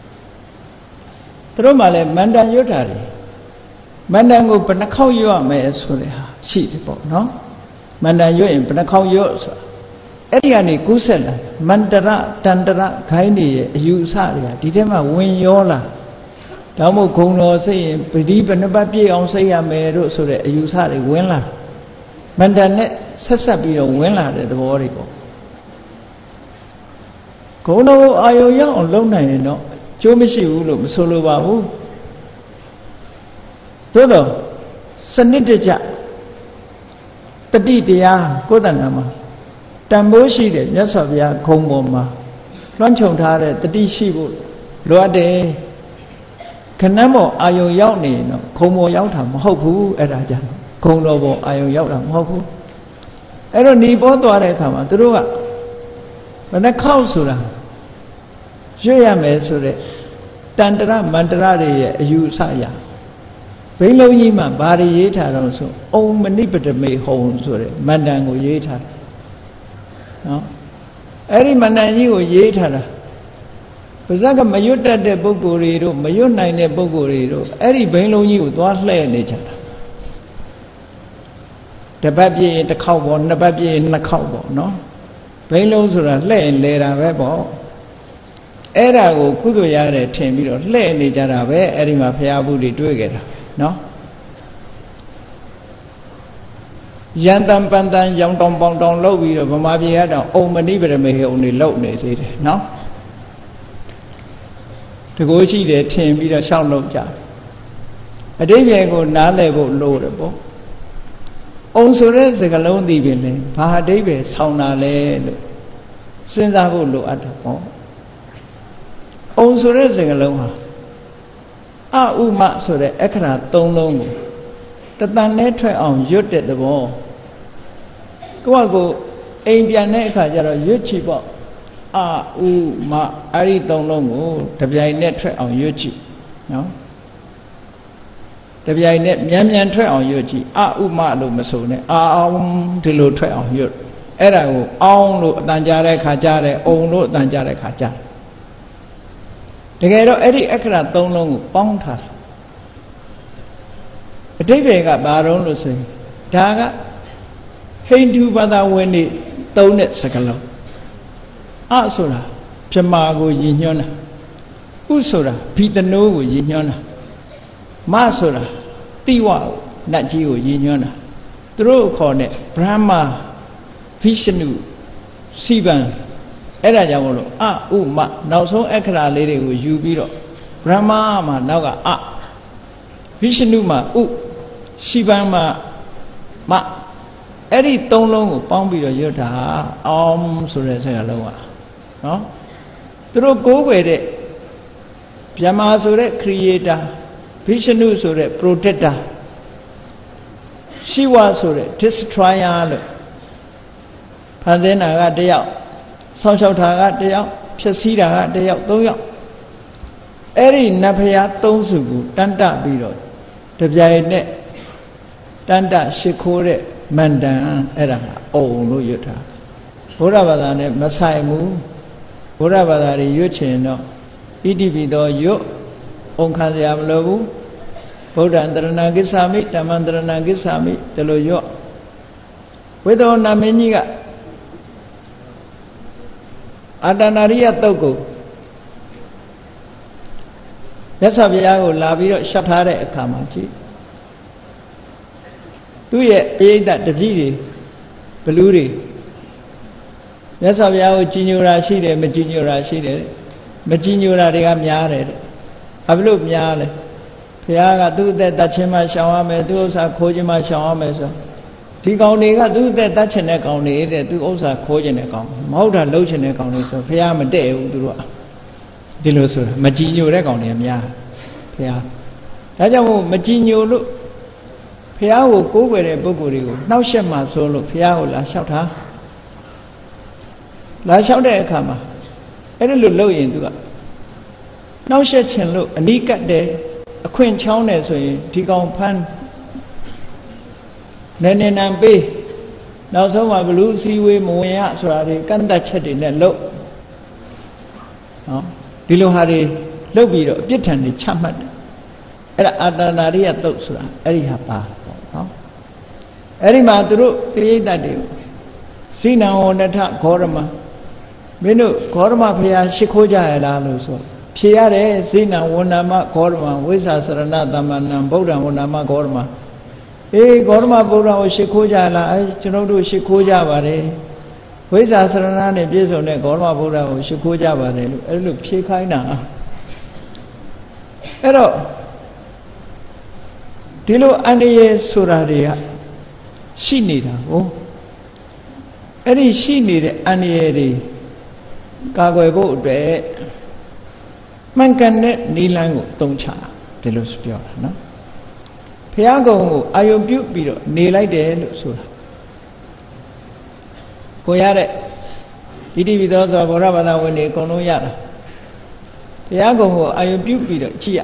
သူတို့မှလည်းမန္တန်ရွတ်တာတွေမန္တန်ကိုဘယ်နှခေါက်ရွတ်ရမယ်ဆိုတဲ့ဟာရှိတယ်ပေါ့နော်မန္တန်ရွတ်ရင်ဘယ်နှခေါက်ရွတ်ဆိုတာအဲ့ဒီကနေကူးဆက်လာမန္တရတန္တရခိုင်းနေရဲ့အယူအဆတွေကဒီထဲမှာဝင်ရောလာဒါမှမဟုတ်ဂုံတော်စိတ်ရင်ပတိဘယ်နှပတ်ပြည့်အောင်စိတ်ရမယ်တို့ဆိုတဲ့အယူအဆတွေဝင်လာမန္တန်နဲ့ဆက်ဆက်ပြီးတော့ဝင်လာတဲ့သဘောတွေပေါ့ဂုံတော်ကိုအာယုံရောက်အောင်လုပ်နိုင်ရင်တော့ကျိုးမရှိဘူးလို့မဆိုလိုပါဘူးသို့တော့စနစ်တကျတတိတရားကိုယ်တဏ္ဍာမှာတန်ဖိုးရှိတဲ့မြတ်စွာဘုရားဂုံပေါ်မှာလွှမ်းခြုံထားတဲ့တတိရှိဖို့လိုအပ်တယ်ခဏမောအာယုံရောက်နေရင်တော့ဂုံပေါ်ရောက်တာမဟုတ်ဘူးအဲ့ဒါကြောင့်ဂုံတော်ပေါ်အာယုံရောက်တာမဟုတ်ဘူးအဲ့တော့နေပေါ်သွားတဲ့အခါမှာသူတို့ကဘယ်နှခေါက်ဆိုတာရွတ်ရမယ်ဆိုတဲ့တန္တရမန္တရတွေရဲ့အယူအဆအရဘိန်းလုံးကြီးမှာဘာတွေရေးထားတော့ဆိုအုံမနိပတမေဟုံဆိုတဲ့မန္တန်ကိုရေးထားတယ်နော်အဲ့ဒီမန္တန်ကြီးကိုရေးထားတာပါဇက်ကမရွတ်တတ်တဲ့ပုဂ္ဂိုလ်တွေတို့မရွတ်နိုင်တဲ့ပုဂ္ဂိုလ်တွေတို့အဲ့ဒီဘိန်းလုံးကြီးကိုသွားလှည့်နေကြတာတစ်ပတ်ပြည့်ရင်တစ်ခေါက်ပေါ့နှစ်ပတ်ပြည့်ရင်နှစ်ခေါက်ပေါ့နော်ဘိန်းလုံးဆိုတာလှည့်ရင်လဲတာပဲပေါ့အဲ့ဒါကိုကုသိုလ်ရတယ်ထင်ပြီးတော့လှည့်နေကြတာပဲအဲ့ဒီမှာဘုရားဘုရားတွေ့ခဲ့တာနော်ယန္တံပန္တံရောင်တောင်ပေါင်တောင်လှုပ်ပြီးတော့ဗမာပြည်ကတော့အုံမဏိပရမေဟုံတွေလှုပ်နေသေးတယ်နော်တကိုးရှိတယ်ထင်ပြီးတော့ရှောက်လှုပ်ကြအတိပ္ပယ်ကိုနားလည်ဖို့လိုတယ်ပေါ့အုံဆိုတဲ့စကားလုံးသိပြီလေဘာအတိပ္ပယ်ဆောင်းတာလဲလို့စဉ်းစားဖို့လိုအပ်တယ်ပေါ့အုံဆိုတဲ့စကားလုံးဟာအဥမဆိုတဲ့အခရာသုံးလုံးကိုတတန်နဲ့ထွက်အောင်ရွတ်တဲ့သဘောကိုယ့်ကိုအိမ်ပြန်တဲ့အခါကျတော့ရွတ်ချီပေါ့အဥမအဲ့ဒီသုံးလုံးကိုတပြိုင်နဲ့ထွက်အောင်ရွတ်ချီနော်တပြိုင်နဲ့မြန်မြန်ထွက်အောင်ရွတ်ချီအဥမလို့မဆိုနဲ့အာအောင်ဒီလိုထွက်အောင်ရွတ်အဲ့ဒါကိုအောင်းလို့အတန်ကြားတဲ့ခါကြားတယ်အုံလို့အတန်ကြားတဲ့ခါကြားတကယ်တော့အဲ့ဒီအခရာသုံးလုံးကိုပေါင်းထားတယ်အတိပ္ပယ်ကဘာတော့လို့ဆိုရင်ဒါကဟိန္ဒူဘာသာဝင်တွေသုံးတဲ့စကားလုံးအဆိုတာပြမာကိုရည်ညွှန်းတာဥဆိုတာဘိတနိုးကိုရည်ညွှန်းတာမဆိုတာတိဝနတ်ကြီးကိုရည်ညွှန်းတာသူတို့ခေါ်တဲ့ဗြဟ္မာဗိရှနုစိဗံအဲ့ဒါကြောင့်မလို့အဥမနောက်ဆုံးအခရာလေးတွေကိုယူပြီးတော့ဗြဟ္မာမှာနောက်ကအဗိရှနုမှာဥစိဗံမှာမအဲ့ဒီသုံးလုံးကိုပေါင်းပြီးတော့ရွတ်တာအောင်ဆိုတဲ့စကားလုံးอ่ะနော်သူတို့ကိုးကွယ်တဲ့ဗြဟ္မာဆိုတဲ့ creator ဗိရှနုဆိုတဲ့ protector ရှိဝဆိုတဲ့ destroyer လို့ဖန်ဆင်းတာကတယောက်ဆောင်းလျှောက်တာကတယောက်ဖြည့်ဆည်းတာကတယောက်သုံးယောက်အဲ့ဒီနတ်ဖရာသုံးစုကိုတန်တပြီးတော့တပြိုင်နဲ့တန်တရှိခိုးတဲ့မန္တန်အဲ့ဒါကအုံလို့ရွတ်တာဘုရားဘာသာနဲ့မဆိုင်ဘူးဘုရားဘာသာတွေရွတ်ချင်တော့ဣတိပိသောရွတ်အုံခံစရာမလိုဘူးဗုဒ္ဓံတရဏကိစ္ဆာမိဓမ္မံတရဏကိစ္ဆာမိဒီလိုရွတ်ဝိသောနာမင်းကြီးကအာတနာရိယတုတ်ကိုမြတ်စွာဘုရားကိုလာပြီးတော့ရှောက်ထားတဲ့အခါမှာကြည့်သူ့ရဲ့ပရိသတ်တပည့်တွေဘလူးတွေမြတ်စွာဘုရားကိုကြည်ညိုတာရှိတယ်မကြည်ညိုတာရှိတယ်မကြည်ညိုတာတွေကများတယ်တဲ့ဘာဖြစ်လို့များလဲဘုရားကသူ့အသက်တတ်ခြင်းမှရှောင်ရမယ်သူ့ဥစ္စာခိုးခြင်းမှရှောင်ရမယ်ဆိုဒီကောင်တွေကသူ့အသက်တတ်ခြင်းတဲ့ကောင်တွေတဲ့သူ့ဥစ္စာခိုးခြင်းတဲ့ကောင်မဟုတ်တာလှုပ်ခြင်းတဲ့ကောင်တွေဆိုဘုရားမတည့်ဘူးသူတို့ကဒီလိုဆိုတာမကြည်ညိုတဲ့ကောင်တွေများဘုရားဒါကြောင့်မို့မကြည်ညိုလို့ဘုရားကိုကိုးကွယ်တဲ့ပုဂ္ဂိုလ်တွေကိုနှောက်ယှက်မှဆိုလို့ဘုရားကိုလာလျှောက်တာလာလျှောက်တဲ့အခါမှာအဲ့ဒါလို့လုပ်ရင်သူကနှောက်ယှက်ခြင်းလို့အနိကတ်တယ်အခွင့်ချောင်းတယ်ဆိုရင်ဒီကောင်ဖမ်းနေနေနံပေးနောက်ဆုံးမှာဘလူးစည်းဝေးမဝင်ရဆိုတာတွေကန့်သက်ချက်တွေနဲ့လုပ်နော်ဒီလိုဟာတွေလုပ်ပြီးတော့အပြစ်ထန်တွေချမှတ်တယ်အဲ့ဒါအာတနာရိယသုတ်ဆိုတာအဲ့ဒီဟာပါပေါ့နော်အဲ့ဒီမှာသူတို့ပိဋကတ်တွေစိနံဝဏထဂေါရမမင်းတို့ဂေါရမဘုရားရှိခိုးကြရလားလို့ဆိုဖြေရတယ်စိနံဝဏမဂေါရမဝိဇ္ဇာစရဏသမ္မဏံဗုဒ္ဓံဝဏမဂေါရမအေးဂေါရမဗုဒ္ဓံကိုရှိခိုးကြလားအဲကျွန်တော်တို့ရှိခိုးကြပါတယ်ဝိဇ္ဇာစရဏနဲ့ပြည့်စုံတဲ့ဂေါရမဗုဒ္ဓံကိုရှိခိုးကြပါတယ်လို့အဲ့လိုဖြေခိုင်းတာအဲ့တော့ဒီလိုအန္တရာယ်ဆိုတာတွေကရှိနေတာကိုအဲ့ဒီရှိနေတဲ့အန္တရာယ်တွေကာကွယ်ဖို့အတွက်မှန်ကန်တဲ့နိလန်းကိုတုံးချဒီလိုပြောတာနော်ဘုရားကုံကိုအာယုံပြုပြီးတော့နေလိုက်တယ်လို့ဆိုတာကိုရတဲ့ဣတိပိသောသောဗုဒ္ဓဘာသာဝင်တွေအကုန်လုံးရတာဘုရားကုံကိုအာယုံပြုပြီးတော့ကြည့်ရ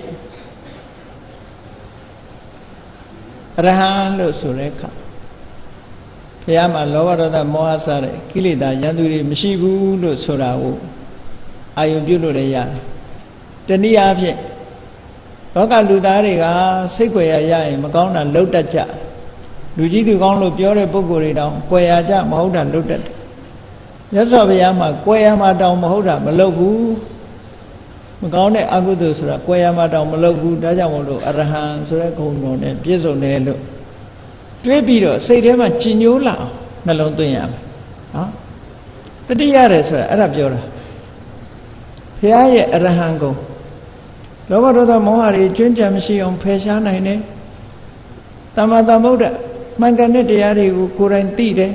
အရဟံလို့ဆိုတဲ့အခါဘုရားမှာလောဘဒေါသမောဟစတဲ့ကိလေသာရန်သူတွေမရှိဘူးလို့ဆိုတာကိုအာယုံပြုလို့လည်းရတယ်တနည်းအားဖြင့်လောကလူသားတွေကစိတ်ွယ်ရရရင်မကောင်းတာလှုပ်တတ်ကြလူကြီးသူကောင်းလို့ပြောတဲ့ပုဂ္ဂိုလ်တွေတောင်ကွယ်ရကြမဟုတ်တာလှုပ်တတ်တယ်မြတ်စွာဘုရားမှာကွယ်ရမှာတောင်မဟုတ်တာမလှုပ်ဘူးမကောင်းတဲ့အကုသိုလ်ဆိုတာကွယ်ရမှာတောင်မလှုပ်ဘူးဒါကြောင့်မို့လို့အရဟံဆိုတဲ့ဂုဏ်တော်နဲ့ပြည့်စုံတယ်လို့တွေးပြီးတော့စိတ်ထဲမှာကြည်ညိုလာအောင်နှလုံးသွင်းရမယ်နော်တတိရတယ်ဆိုတာအဲ့ဒါပြောတာဘုရားရဲ့အရဟံဂုဏ်လောဘဒေါသမောဟတွေကျွမ်းကြံမရှိအောင်ဖယ်ရှားနိုင်တယ်သမ္မာသမ္ဗုဒ္ဓမှန်ကန်တဲ့တရားတွေကိုကိုယ်တိုင်သိတယ်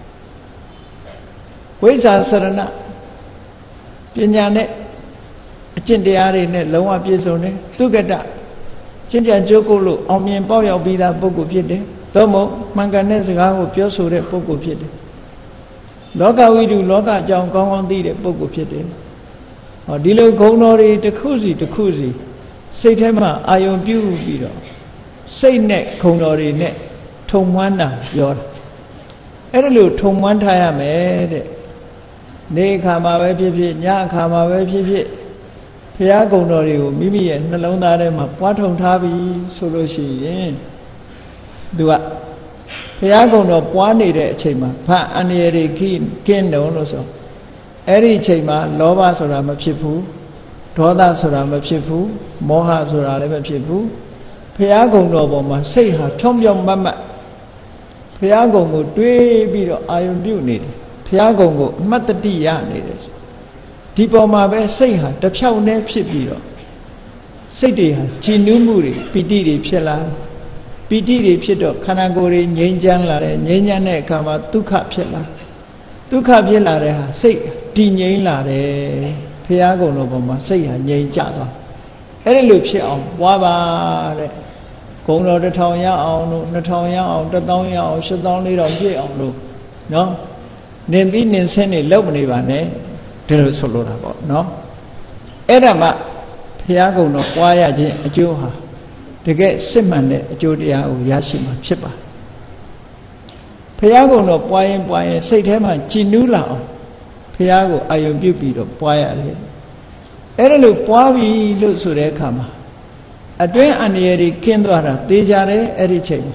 ဝိဇ္ဇာစရဏပညာနဲ့အကျင့်တရားတွေနဲ့လုံးဝပြည့်စုံတယ်သုက္ကတကျင့်ကြံကြိုးကိုလို့အောင်မြင်ပေါက်ရောက်ပြီးသားပုဂ္ဂိုလ်ဖြစ်တယ်သို့မဟုတ်မှန်ကန်တဲ့စကားကိုပြောဆိုတဲ့ပုဂ္ဂိုလ်ဖြစ်တယ်လောကဝိတုလောကအကြောင်းကောင်းကောင်းသိတဲ့ပုဂ္ဂိုလ်ဖြစ်တယ်ဟောဒီလိုဂုဏ်တော်တွေတစ်ခုစီတစ်ခုစီစိတ်ထဲမှာအာယုံပြုပြီးတော့စိတ်နဲ့ဂုဏ်တော်တွေနဲ့ထုံမွမ်းတာပြောတာအဲ့ဒါလို့ထုံမွမ်းထားရမယ်တဲ့နေအခါမှာပဲဖြစ်ဖြစ်ညအခါမှာပဲဖြစ်ဖြစ်ဘုရားဂုဏ်တော်တွေကိုမိမိရဲ့နှလုံးသားထဲမှာပွားထုံထားပြီဆိုလို့ရှိရင်သူကဘုရားဂုဏ်တော်ပွားနေတဲ့အချိန်မှာဘာအန္တရာယ်တွေကင်းတုံးလို့ဆိုအဲ့ဒီအချိန်မှာလောဘဆိုတာမဖြစ်ဘူးဒေါသဆိုတာမဖြစ်ဘူးမောဟဆိုတာလည်းမဖြစ်ဘူးဘုရားဂုဏ်တော်ပေါ်မှာစိတ်ဟာဖြောင်းဖြောင်းမတ်မတ်ဘုရားဂုဏ်ကိုတွေးပြီးတော့အာယုံပြုနေတယ်ဘုရားဂုဏ်ကိုအမှတ်တတိရနေတယ်ဒီပေါ်မှာပဲစိတ်ဟာတဖြောင်းနဲ့ဖြစ်ပြီးတော့စိတ်တွေဟာကြည်နူးမှုတွေပီတိတွေဖြစ်လာပီတိတွေဖြစ်တော့ခန္ဓာကိုယ်တွေငြိမ်းချမ်းလာတယ်ငြိမ်းချမ်းတဲ့အခါမှာဒုက္ခဖြစ်လာဒုက္ခဖြစ်လာတဲ့ဟာစိတ်တည်ငြိမ်လာတယ်ဘုရားကုံတော်ပေါ်မှာစိတ်ဟာငြိမ်ကြသွားအဲ့ဒီလိုဖြစ်အောင်ပွားပါတဲ့ဂုံတော်တစ်ထောင်ရအောင်လို့နှစ်ထောင်ရအောင်တစ်သောင်းရအောင်ရှစ်သောင်းလေးတောင်ပြည့်အောင်လို့နော်နင်ပြီးနင်ဆင်းနေလောက်မနေပါနဲ့ဒီလိုဆိုလိုတာပေါ့နော်အဲ့ဒါမှဘုရားကုံတော်ပွားရခြင်းအကျိုးဟာတကယ်စစ်မှန်တဲ့အကျိုးတရားကိုရရှိမှာဖြစ်ပါဘုရားကုံတော်ပွားရင်ပွားရင်စိတ်ထဲမှာကြည်နူးလာအောင်ဘုရားကိုအာယုံပြုပြီးတော့ပွားရတယ်အဲ့ဒါလို့ပွားပြီလို့ဆိုတဲ့အခါမှာအတွင်းအန္တရာယ်တွေကင်းသွားတာသိကြတယ်အဲ့ဒီချိန်မှာ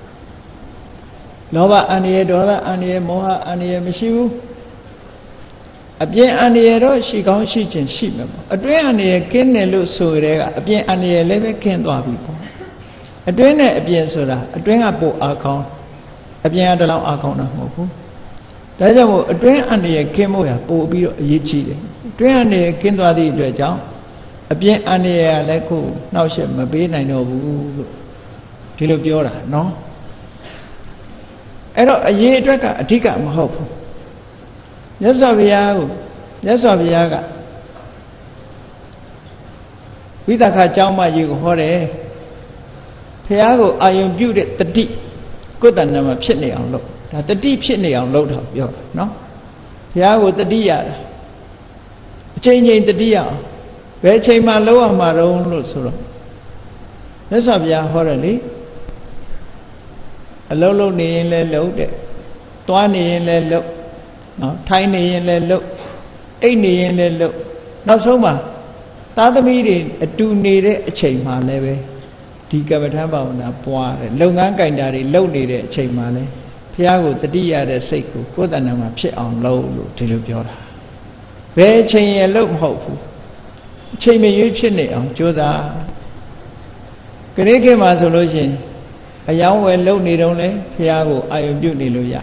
လောဘအန္တရာယ်ဒေါသအန္တရာယ်မောဟအန္တရာယ်မရှိဘူးအပြင်အန္တရာယ်တော့ရှိကောင်းရှိခြင်းရှိမှာပေါ့အတွင်းအန္တရာယ်ကင်းတယ်လို့ဆိုရဲကအပြင်အန္တရာယ်လည်းပဲကင်းသွားပြီပေါ့အတွင်းနဲ့အပြင်ဆိုတာအတွင်းကပိုအားကောင်းအပြင်ကတလောက်အကောင်းတာမဟုတ်ဘူးဒါကြောင့်မို့အတွင်းအန္တရာယ်ကင်းဖို့ရပို့ပြီးတော့အရေးကြီးတယ်အတွင်းအန္တရာယ်ကင်းသွားသည့်အတွက်ကြောင့်အပြင်အန္တရာယ်ကလည်းကိုနှောက်ယှက်မပေးနိုင်တော့ဘူးလို့ဒီလိုပြောတာနော်အဲ့တော့အရေးအတွက်ကအဓိကမဟုတ်ဘူးမြတ်စွာဘုရားကိုမြတ်စွာဘုရားကဝိသခကျောင်းမကြီးကိုဟောတယ်ဘုရားကိုအာယုံပြုတဲ့တတိကိုယ်တဏ္ဍာမှာဖြစ်နေအောင်လုပ်ဒါတတိဖြစ်နေအောင်လုပ်တာပြောတာနော်ဘုရားကိုတတိရတာအချိန်ချင်းတတိရအောင်ဘယ်အချိန်မှလုပ်ရမှာတော့လို့ဆိုတော့မြတ်စွာဘုရားဟောတယ်လေအလုံးလုံးနေရင်လည်းလုပ်တဲ့တွားနေရင်လည်းလုပ်နော်ထိုင်နေရင်လည်းလုပ်အိတ်နေရင်လည်းလုပ်နောက်ဆုံးမှာသားသမီးတွေအတူနေတဲ့အချိန်မှလည်းပဲဒီကမ္မထာဘာဝနာပွားတယ်လုပ်ငန်းကင်တာတွေလုပ်နေတဲ့အချိန်မှလည်းဘုရားကိုတတိရတဲ့စိတ်ကိုကိုယ်တဏ္ဍာမှာဖြစ်အောင်လုပ်လို့ဒီလိုပြောတာဘယ်အချိန်ရလုပ်မဟုတ်ဘူးအချိန်မရွေးဖြစ်နေအောင်ကြိုးစားခရီးခေတ်မှာဆိုလို့ရှိရင်အယောင်းဝယ်လုပ်နေတော့လေဘုရားကိုအာယုံပြုနေလို့ရ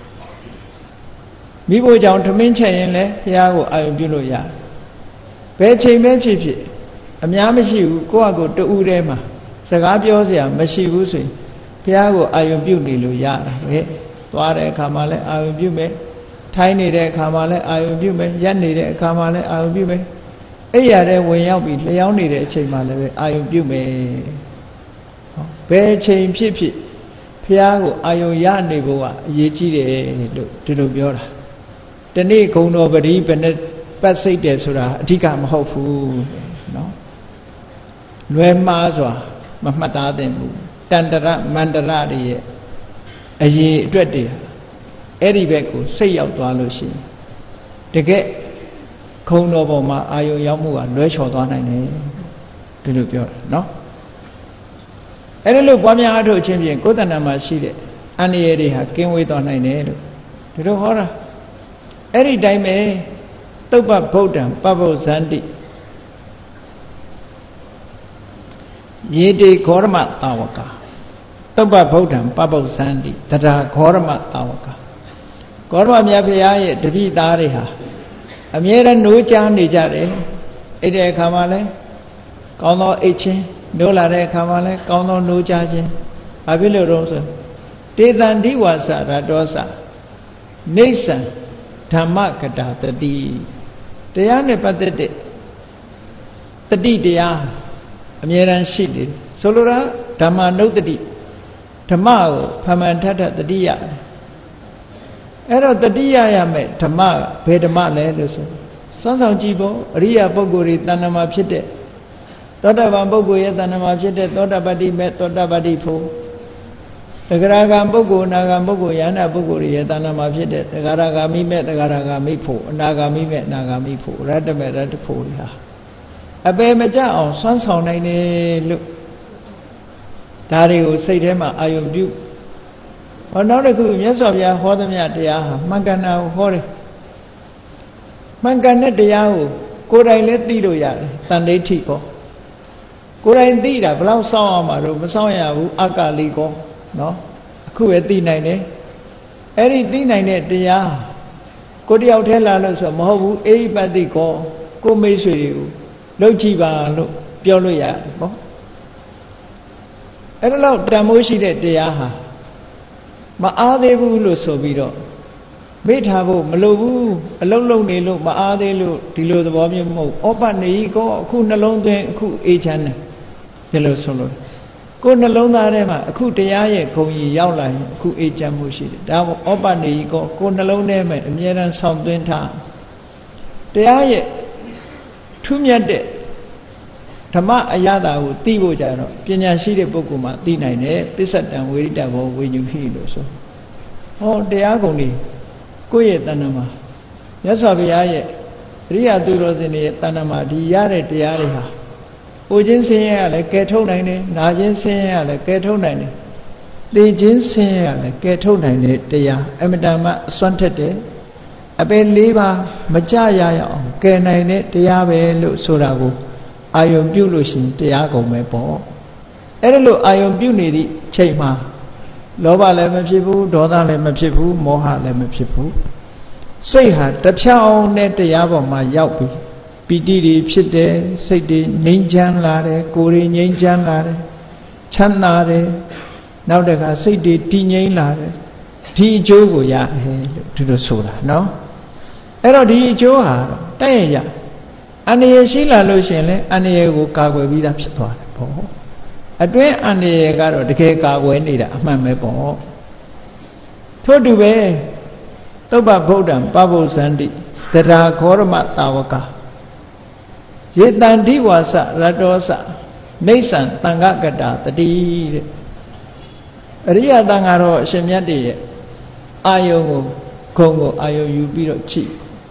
မိဖို့ကြောင့်ထမင်းချက်ရင်လည်းဘုရားကိုအာယုံပြုလို့ရဘယ်ချိန်ပဲဖြစ်ဖြစ်အများမရှိဘူးကိုယ့်အကိုတူးထဲမှာစကားပြောစရာမရှိဘူးဆိုရင်ဘုရားကိုအာယုံပြုနေလို့ရတာပဲသွားတဲ့အခါမှာလည်းအာယုံပြုမယ်ထိုင်းနေတဲ့အခါမှာလည်းအာယုံပြုမယ်ရက်နေတဲ့အခါမှာလည်းအာယုံပြုမယ်အဲ့ရတဲ့ဝင်ရောက်ပြီးလျှောင်းနေတဲ့အချိန်မှာလည်းပဲအာယုံပြုမယ်ဘယ်ချိန်ဖြစ်ဖြစ်ဘုရားကိုအာယုံရနေဖို့ကအရေးကြီးတယ်လို့ဒီလိုပြောတာတနေ့ဂုံတော်ပရိဘယ်နဲ့ပတ်စိတ်တယ်ဆိုတာအဓိကမဟုတ်ဘူးနော်လွယ်မှားစွာမမှတ်သားသင့်ဘူးတန္တရမန္တရတွေရဲ့အရေးအတွက်တွေအဲ့ဒီဘက်ကိုစိတ်ရောက်သွားလို့ရှိရင်တကယ်ခုံတော်ပေါ်မှာအာယုံရောက်မှုကလွဲချော်သွားနိုင်တယ်ဒီလိုပြောတာနော်အဲ့ဒါလို့ပွားများအထုတ်ခြင်းဖြင့်ကိုယ်တဏ္ဍာမှာရှိတဲ့အန္တရာယ်တွေဟာကင်းဝေးသွားနိုင်တယ်လို့ဒီလိုဟောတာအဲ့ဒီတိုင်းပဲတုပ္ပဗုဒ္ဓံပပ္ပုဇန္တိယေတိဂေါရမတာဝကတုပ္ပဗုဒ္ဓံပပ္ပုဇန္တိတထာဂေါရမတာဝကဂေါရမမြတ်ဘုရားရဲ့တပည့်သားတွေဟာအမြဲတမ်းနိုးကြားနေကြတယ်အဲ့ဒီအခါမှာလဲကောင်းသောအိတ်ချင်းနိုးလာတဲ့အခါမှာလဲကောင်းသောနိုးကြားခြင်းဘာဖြစ်လို့တော့ဆိုတေတံဓိဝါစရတောစနေဆံဓမ္မကတာတတိတရားနဲ့ပတ်သက်တဲ့တတိတရားအမြဲတမ်းရှိတယ်ဆိုလိုတာဓမ္မနုတ္တိဓမ္မကိုဖမှန်ထထတတိယအဲ့တော့တတိယရမယ်ဓမ္မဘယ်ဓမ္မလဲလို့ဆိုစွမ်းဆောင်ကြည့်ဖို့အရိယာပုဂ္ဂိုလ်တွေတဏ္ဍမှာဖြစ်တဲ့သောတာပန်ပုဂ္ဂိုလ်ရဲ့တဏ္ဍမှာဖြစ်တဲ့သောတာပတ္တိမဲ့သောတာပတ္တိဖို့သဂရဂံပုဂ္ဂိုလ်အနာဂံပုဂ္ဂိုလ်ယန္တာပုဂ္ဂိုလ်ရဲ့တဏ္ဍမှာဖြစ်တဲ့သဂရဂါမိမဲ့သဂရဂါမိဖို့အနာဂါမိမဲ့အနာဂါမိဖို့ရတ္တမဲ့ရတ္တဖို့ဟာအပေမကြအောင်စွမ်းဆောင်နိုင်တယ်လို့ဒါတွေကိုစိတ်ထဲမှာအာယုံပြုဟောနောက်တစ်ခုမြတ်စွာဘုရားဟောသမျှတရားဟာမှန်ကန်တာကိုဟောတယ်မှန်ကန်တဲ့တရားကိုကိုယ်တိုင်လည်းသိလို့ရတယ်တန်ဋိဋ္ဌိကောကိုယ်တိုင်သိတာဘယ်လောက်စောင့်အောင်မှာတော့မစောင့်ရဘူးအကလိကောနော်အခုပဲသိနိုင်တယ်အဲ့ဒီသိနိုင်တဲ့တရားကိုတယောက်တည်းလာလို့ဆိုမဟုတ်ဘူးအေဟိပတိကောကိုမိတ်ဆွေတွေကိုလှုပ်ကြည့်ပါလို့ပြောလို့ရတယ်ပေါ့အဲ့ဒါတော့တန်မိုးရှိတဲ့တရားဟာမအားသေးဘူးလို့ဆိုပြီးတော့မေ့ထားဖို့မလိုဘူးအလုံးလုံးနေလို့မအားသေးလို့ဒီလိုသဘောမျိုးမဟုတ်ဩပနေကောအခုနှလုံးသွင်းအခုအေးချမ်းတယ်ဒီလိုဆိုလို့ကိုယ်နှလုံးသားထဲမှာအခုတရားရဲ့ဂုဏ်ကြီးရောက်လာရင်အခုအေးချမ်းမှုရှိတယ်ဒါမို့ဩပနေကောကိုယ်နှလုံးထဲမှာအမြဲတမ်းဆောင်သွင်းထားတရားရဲ့ထူးမြတ်တဲ့ဓမ္မအရာတာကိုသိဖို့ကြတော့ပညာရှိတဲ့ပုဂ္ဂိုလ်မှသိနိုင်တယ်ပစ္စတံဝိရိတဘောဝိညုဟိလို့ဆိုဟောတရားကုန်ကြီးကိုယ့်ရဲ့တဏ္ဍာမှာမြတ်စွာဘုရားရဲ့အရိယသူတော်စင်တွေရဲ့တဏ္ဍာမှာဒီရတဲ့တရားတွေဟာအိုခြင်းဆင်းရဲရလဲကယ်ထုတ်နိုင်တယ်နာခြင်းဆင်းရဲရလဲကယ်ထုတ်နိုင်တယ်သိခြင်းဆင်းရဲရလဲကယ်ထုတ်နိုင်တဲ့တရားအမတန်မှအစွမ်းထက်တယ်အပယ်လေးပါးမကြရရအောင်ကယ်နိုင်တဲ့တရားပဲလို့ဆိုတာကိုအာယုံပြုလို့ရှိရင်တရားကုန်ပဲပေါ့အဲ့ဒါလို့အာယုံပြုနေသည့်ချိန်မှာလောဘလည်းမဖြစ်ဘူးဒေါသလည်းမဖြစ်ဘူးမောဟလည်းမဖြစ်ဘူးစိတ်ဟာတဖြောင်းနဲ့တရားပေါ်မှာရောက်ပြီပီတိတွေဖြစ်တယ်စိတ်တွေငြိမ်းချမ်းလာတယ်ကိုယ်တွေငြိမ်းချမ်းလာတယ်ချမ်းသာတယ်နောက်တခါစိတ်တွေတည်ငြိမ်လာတယ်ဒီအကျိုးကိုရတယ်လို့ဒီလိုဆိုတာနော်အဲ့တော့ဒီအကျိုးဟာတဲ့ရအန္တရာယ်ရှိလာလို့ရှင်လဲအန္တရာယ်ကိုကာကွယ်ပြီးသားဖြစ်သွားတယ်ပေါ့အတွင်းအန္တရာယ်ကတော့တကယ်ကာကွယ်နေတာအမှန်ပဲပေါ့ထို့တူပဲသုဘဗုဒ္ဓံပဗုဇန္တိတရာခောရမတာဝကယေတန္တိဝါစရတောစနေဆံတန်ခကတာတတိတဲ့အရိယတန်ဃာတော်အရှင်မြတ်တည်းရဲ့အာယုံကိုဂုံကိုအာယုံယူပြီးတော့ကြည့်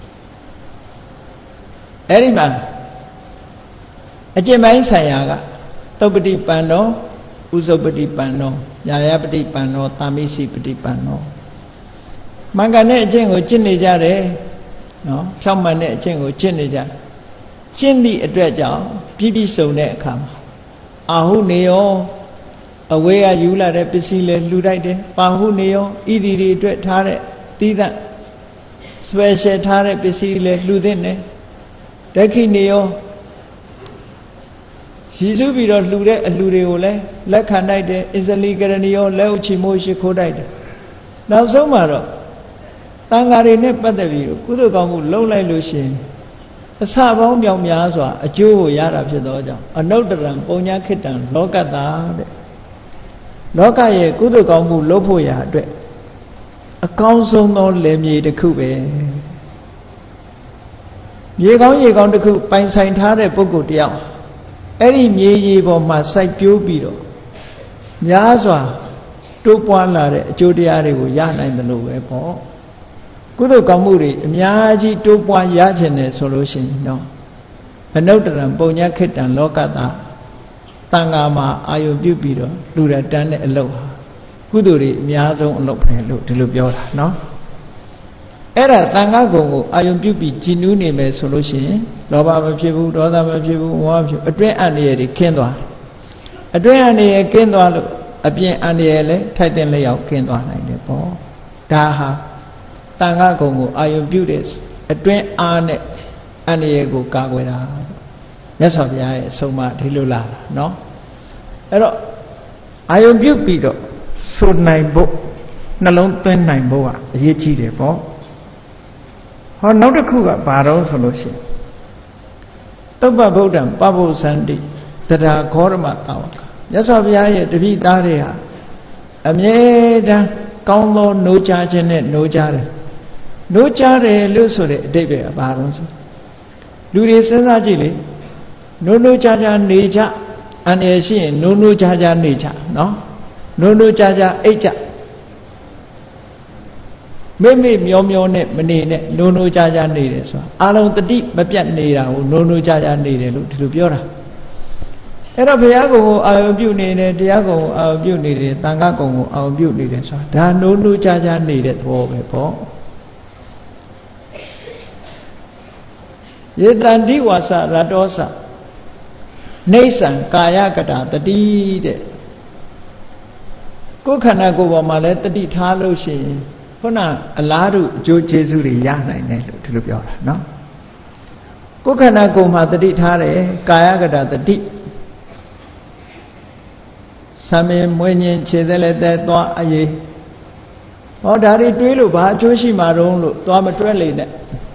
အဲ့ဒီမှာအကျင့်ပိုင်းဆိုင်ရာကသုပတိပန်တော်ဥဇုပတိပန်တော်ညာယပတိပန်တော်တာမိစီပတိပန်တော်မင်္ဂန်တဲ့အကျင့်ကိုကျင့်နေကြတယ်နော်ဖြောင့်မှန်တဲ့အကျင့်ကိုကျင့်နေကြကျင့်သည့်အတွက်ကြောင့်ပြည့်ပြည့်စုံတဲ့အခါမှာအာဟုနေရောအဝေးကယူလာတဲ့ပစ္စည်းလဲလှူလိုက်တယ်ပါဟုနေရောဤသည်တွေအတွက်ထားတဲ့တီးသန့် special ထားတဲ့ပစ္စည်းလဲလှူသင့်တယ်ဒက္ခိနေရောရည်စုပြီးတော့လှူတဲ့အလှူတွေကိုလည်းလက်ခံလိုက်တယ်အစ္စလီကရဏီရောလက်ဥချီမိုးရှိခိုးလိုက်တယ်နောက်ဆုံးမှာတော့တန်ဃာတွေနဲ့ပတ်သက်ပြီးကုသိုလ်ကောင်းမှုလုပ်လိုက်လို့ရှိရင်အစပေါင်းမြောင်များစွာအကျိုးကိုရတာဖြစ်သောကြောင့်အနုတ္တရံပုံညာခိတ္တံလောကတာတဲ့လောကရဲ့ကုသိုလ်ကောင်းမှုလုပ်ဖို့ရာအတွက်အကောင်းဆုံးသောလယ်မြေတစ်ခုပဲမြေကောင်းရေကောင်းတစ်ခုပိုင်ဆိုင်ထားတဲ့ပုဂ္ဂိုလ်တယောက်အဲ့ဒီမြေရေပေါ်မှာစိုက်ပျိုးပြီးတော့များစွာတိုးပွားလာတဲ့အကျိုးတရားတွေကိုရနိုင်တယ်လို့ပဲပေါ့ကုသိုလ်ကောင်းမှုတွေအများကြီးတိုးပွားရခြင်းနဲ့ဆိုလို့ရှိရင်တော့အနုတ္တရံပုံညာခိတ္တံလောကတာတန်ဃာမှာအာယုပြုပြီးတော့လူရတန်းတဲ့အလုပ်ဟာကုသိုလ်တွေအများဆုံးအလုပ်ပဲလို့ဒီလိုပြောတာနော်အဲ့ဒါတန်ဃာကုံကိုအာယုပြုပြီးကြည်နူးနေမယ်ဆိုလို့ရှိရင်လောဘမဖြစ်ဘူးဒေါသမဖြစ်ဘူးမောဟမဖြစ်ဘူးအတွင်းအန္တရာယ်တွေခင်းသွားတယ်အတွင်းအန္တရာယ်ခင်းသွားလို့အပြင်အန္တရာယ်လည်းထိုက်တဲ့လျောက်ခင်းသွားနိုင်တယ်ပေါ့ဒါဟာတန်ခါကုံကိုအာယုပြုတဲ့အတွင်းအားနဲ့အန္တရာယ်ကိုကာကွယ်တာမြတ်စွာဘုရားရဲ့အဆုံးအမဒီလိုလာတာเนาะအဲ့တော့အာယုပြုပြီးတော့ဆိုနိုင်ဖို့နှလုံးသွင်းနိုင်ဖို့ကအရေးကြီးတယ်ပေါ့ဟောနောက်တစ်ခုကဘာတော့ဆိုလို့ရှိရင်သုဘဗုဒ္ဓံပဗုဇန္တိတရာခောရမတာဝကမြတ်စွာဘုရားရဲ့တပည့်သားတွေဟာအမြဲတမ်းကောင်းသောနိုးကြခြင်းနဲ့နိုးကြတယ်နိုးကြတယ်လို့ဆိုတဲ့အဓိပ္ပာယ်ကဘာလို့ဆိုလူတွေစဉ်းစားကြည့်လေနိုးနိုးကြကြနေကြအန္တရာယ်ရှိရင်နိုးနိုးကြကြနေကြနော်နိုးနိုးကြကြအိတ်ကြမိမိမျောမျောနဲ့မနေနဲ့နိုးနိုးကြကြနေတယ်ဆိုတာအလုံးတတိမပြတ်နေတာကိုနိုးနိုးကြကြနေတယ်လို့ဒီလိုပြောတာအဲ့တော့ဘုရားကုံကိုအာရုံပြုနေတယ်တရားကုံကိုအာရုံပြုနေတယ်သံဃာကုံကိုအာရုံပြုနေတယ်ဆိုတာဒါနိုးနိုးကြကြနေတဲ့သဘောပဲပေါ့ယေတန္တိဝါစရတောစနေဆံကာယကတာတတိတဲ့ကိုယ်ခန္ဓာကိုယ်ပေါ်မှာလည်းတတိထားလို့ရှိရင်ခုနအလားတူအကျိုးကျေးဇူးတွေရနိုင်တယ်လို့ဒီလိုပြောတာနော်ကိုယ်ခန္ဓာကိုယ်မှာတတိထားတယ်ကာယကတာတတိသမင်မွေးညင်ခြေသက်လက်သက်သွားအရေးဟောဒါတွေတွေးလို့ဘာအကျိုးရှိမှာတုံးလို့သွားမတွဲလေနဲ့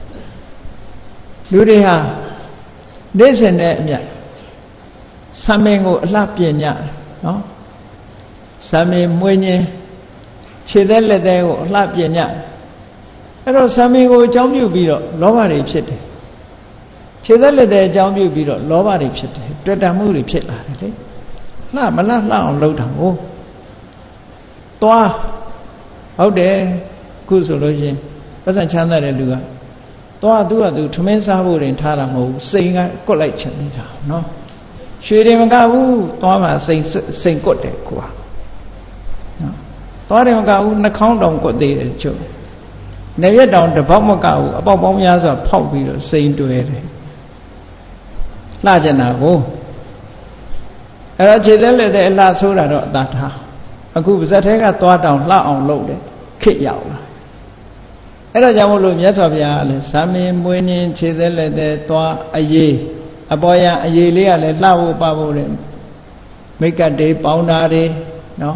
လူတွေဟာနေ့စဉ်နဲ့အမျှသမင်ကိုအလှပြင်ကြနော်သမင်မွေးညင်ခြေသက်လက်သက်ကိုအလှပြင်ကြအဲ့တော့သမင်ကိုအကြောင်းပြုပြီးတော့လောဘတွေဖြစ်တယ်ခြေသက်လက်သက်အကြောင်းပြုပြီးတော့လောဘတွေဖြစ်တယ်တွေ့တာမှုတွေဖြစ်လာတယ်လေလှမလှလှအောင်လုပ်တာဟုတ်သွားဟုတ်တယ်ခုဆိုလို့ရှင်ပတ်စံချမ်းသာတဲ့လူကသွားသူကသူထမင်းစားဖို့တင်ထားတာမဟုတ်ဘူးစိန်ကကွတ်လိုက်ချင်နေတာနော်ရွှေတွေမကဘူးသွားမှစိန်စိန်ကွတ်တယ်ကွာနော်သွားတယ်မကဘူးနှာခေါင်းတောင်ကွတ်သေးတယ်ချုပ်နေရက်တောင်တစ်ပေါက်မကဘူးအပေါက်ပေါင်းများစွာဖောက်ပြီးတော့စိန်တွဲတယ်လှကြနာကိုအဲ့တော့ခြေသက်လက်သက်အလှဆိုးတာတော့အသာထားအခုပါဇက်ထဲကသွားတောင်လှအောင်လုပ်တယ်ခစ်ရောက်လာအဲ့ဒါကြောင့်မို့လို့မြတ်စွာဘုရားကလည်းဇာမင်းမွေးညင်းခြေသက်လက်တဲ့သွားအရေးအပေါ်ရအရေးလေးကလည်းလှဖို့ပဖို့တဲ့မိတ်ကတ်တွေပေါင်းတာတွေနော်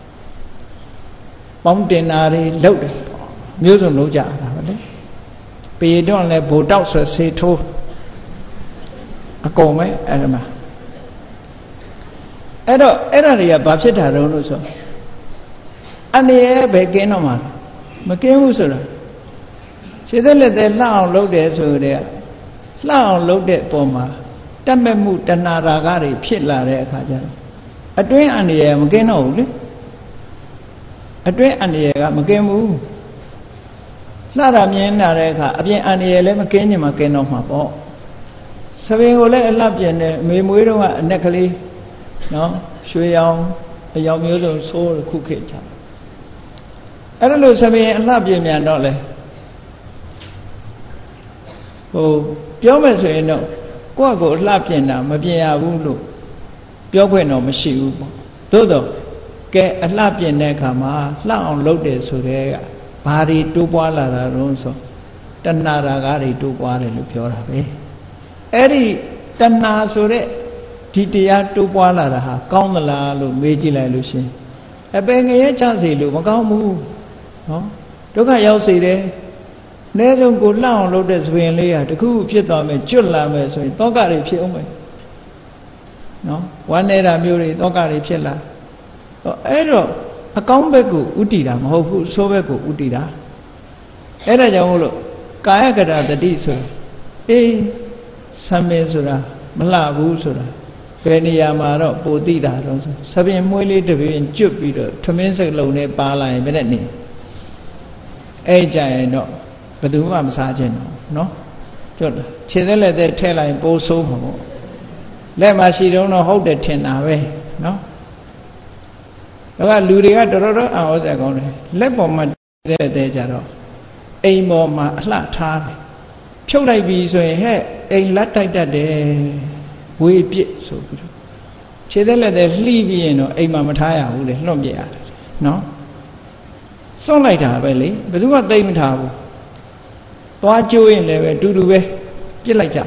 ပေါင်းတင်တာတွေလုပ်တယ်မျိုးစုံလုပ်ကြတာပဲလေပေတော့လည်းဗိုလ်တောက်ဆွဲဆေးထိုးအကုန်ပဲအဲ့ဒါမှာအဲ့တော့အဲ့ဒါတွေကဘာဖြစ်တာတုံးလို့ဆိုအနေရဲ့ပဲကင်းတော့မှာမကင်းဘူးဆိုတာခြေသက်လက်သက်လှအောင်လုပ်တယ်ဆိုတဲ့လှအောင်လုပ်တဲ့ပုံမှာတတ်မဲ့မှုတဏှာရာဂတွေဖြစ်လာတဲ့အခါကျတော့အတွင်းအနေရဲ့မကင်းတော့ဘူးလေအတွင်းအနေရဲ့ကမကင်းဘူးလှတာမြင်လာတဲ့အခါအပြင်အနေရဲ့လည်းမကင်းညင်မှာကင်းတော့မှာပေါ့သပင်ကိုလည်းအလှပြင်တယ်အမေမွေးတော့ကအနက်ကလေးနော်ရွှေရောင်အရောင်မျိုးစုံဆိုးခုခေတ်ချအဲ့ဒါလို့သပင်အလှပြင်မြန်တော့လေဟိုပြောမယ်ဆိုရင်တော့ကိုယ့်ကိုအလှပြင်တာမပြင်ရဘူးလို့ပြောခွင့်တော့မရှိဘူးပေါ့သို့တော့ကဲအလှပြင်တဲ့အခါမှာလှအောင်လုပ်တယ်ဆိုတဲ့ကဘာတွေတိုးပွားလာတာတော့ဆိုတဏှာရာဂတွေတိုးပွားတယ်လို့ပြောတာပဲအဲ့ဒီတဏှာဆိုတဲ့ဒီတရားတိုးပွားလာတာဟာကောင်းသလားလို့မေးကြည့်လိုက်လို့ရှင်အပင်ငရဲချစေလို့မကောင်းဘူးနော်ဒုက္ခရောက်စေတယ်အနည်းဆုံးကိုလှအောင်လုပ်တဲ့သဘင်လေးဟာတခုဖြစ်သွားမယ်ကျွတ်လာမယ်ဆိုရင်တောကတွေဖြစ်အောင်မယ်နော်ဝမ်းနေတာမျိုးတွေတောကတွေဖြစ်လာအဲ့တော့အကောင်းဘက်ကိုဥတည်တာမဟုတ်ဘူးဆိုးဘက်ကိုဥတည်တာအဲ့ဒါကြောင့်မို့လို့ကာယကတတတိဆိုအေးဆံမင်းဆိုတာမလှဘူးဆိုတာဘယ်နေရာမှာတော့ပိုသိတာတော့ဆိုသပင်မွေးလေးတစ်ပင်ကျွတ်ပြီးတော့ထမင်းစက်လုံးနဲ့ပါလာရင်ဘယ်နဲ့နေအဲ့ကြရင်တော့ဘယ်သူမှမစားခြင်းတော့နော်ကျွတ်ခြေသက်လက်သက်ထဲလိုက်ပိုးဆိုးမှာပေါ့လက်မှာရှိတော့တော့ဟုတ်တယ်ထင်တာပဲနော်ဒါကလူတွေကတော်တော်တော်အော်စက်ကောင်းတယ်လက်ပေါ်မှာတဲ့တဲ့ကြတော့အိမ်ပေါ်မှာအလှထားတယ်ဖြုတ်လိုက်ပြီဆိုရင်ဟဲ့အိမ်လက်တိုက်တတ်တယ်ဝေးပြစ်ဆိုပြီးတော့ခြေသက်လက်သက်လှီးပြီးရင်တော့အိမ်မှာမထားရဘူးလေလွတ်ပြစ်ရတယ်နော်စွန့်လိုက်တာပဲလေဘယ်သူမှသိမထားဘူးသွားကျိုးရင်လည်းပဲတူတူပဲပြစ်လိုက်ကြ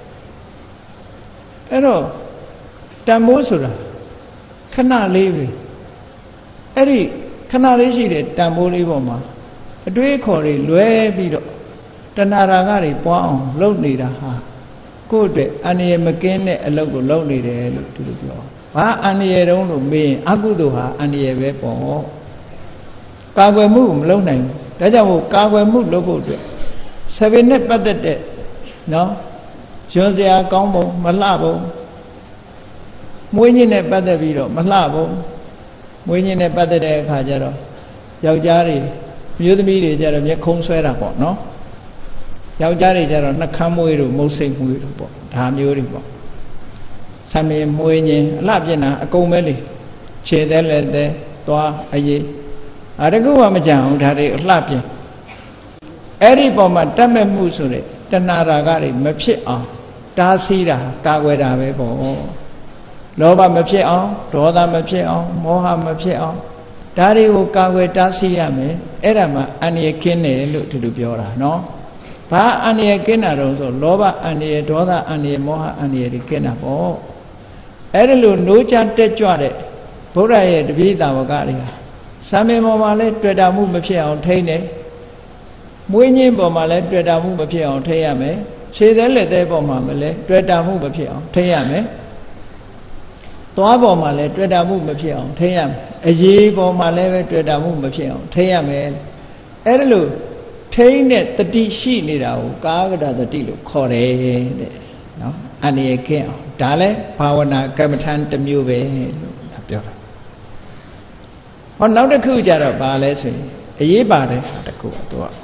အဲ့တော့တန်မိုးဆိုတာခဏလေးပဲအဲ့ဒီခဏလေးရှိတဲ့တန်ဖိုးလေးပေါ်မှာအတွေးအခေါ်တွေလွဲပြီးတော့တဏှာရာဂတွေပွားအောင်လုပ်နေတာဟာကိုယ့်အတွက်အန္တရာယ်မကင်းတဲ့အလုပ်ကိုလုပ်နေတယ်လို့သူတို့ပြောဘာအန္တရာယ်တုံးလို့မေးရင်အကုသိုလ်ဟာအန္တရာယ်ပဲပေါ့ကာကွယ်မှုကိုမလုပ်နိုင်ဘူးဒါကြောင့်မို့ကာကွယ်မှုလုပ်ဖို့အတွက်ဆဗေနဲ့ပတ်သက်တဲ့နော်ရွံစရာကောင်းပုံမလှပုံမွေးညင်းနဲ့ပတ်သက်ပြီးတော့မလှပုံမွေးညင်းနဲ့ပတ်သက်တဲ့အခါကျတော့ယောက်ျားတွေမျိုးသမီးတွေကျတော့မျက်ခုံးဆွဲတာပေါ့နော်ယောက်ျားတွေကျတော့နှကမ်းမွေးတို့မုတ်စိတ်မွေးတို့ပေါ့ဒါမျိုးတွေပေါ့ဆံမင်းမွေးညင်းအလှပြင်းတာအကုန်ပဲလေခြေသက်လက်သက်သွားအရေးအဲတကူကမကြံဘူးဒါတွေအလှပြင်းအဲ့ဒီပုံမှာတတ်မဲ့မှုဆိုတဲ့တဏှာရာဂတွေမဖြစ်အောင်တားဆီးတာကာကွယ်တာပဲပေါ့လောဘမဖြစ်အောင်ဒေါသမဖြစ်အောင်မောဟမဖြစ်အောင်ဒါတွေကိုကာကွယ်တားဆီးရမယ်အဲ့ဒါမှအန္တရာယ်ကင်းတယ်လို့ဒီလိုပြောတာနော်ဘာအန္တရာယ်ကင်းတာတော့ဆိုလောဘအန္တရာယ်ဒေါသအန္တရာယ်မောဟအန္တရာယ်တွေကင်းတာပေါ့အဲ့ဒါလို့နိုးချတက်ကြွတဲ့ဘုရားရဲ့တပည့်တော်ကတွေဟာစာမေပေါ်မှာလဲတွေ့တာမှုမဖြစ်အောင်ထိန်းတယ်မွေးညင်းပေါ်မှာလဲတွေ့တာမှုမဖြစ်အောင်ထိန်းရမယ်ခြေသက်လက်သက်ပေါ်မှာမလဲတွေ့တာမှုမဖြစ်အောင်ထိန်းရမယ်သွားပေါ်မှာလဲတွေ့တာမှုမဖြစ်အောင်ထိန်းရမယ်အရေးပေါ်မှာလဲပဲတွေ့တာမှုမဖြစ်အောင်ထိန်းရမယ်အဲ့ဒါလို့ထိန်းတဲ့တတိရှိနေတာကိုကာယကတတတိလို့ခေါ်တယ်တဲ့နော်အန္တရာယ်ကင်းအောင်ဒါလဲဘာဝနာကမ္မထန်တစ်မျိုးပဲလို့ပြောတာဟောနောက်တစ်ခုကြတော့ဘာလဲဆိုရင်အရေးပါတယ်တစ်ခုသူက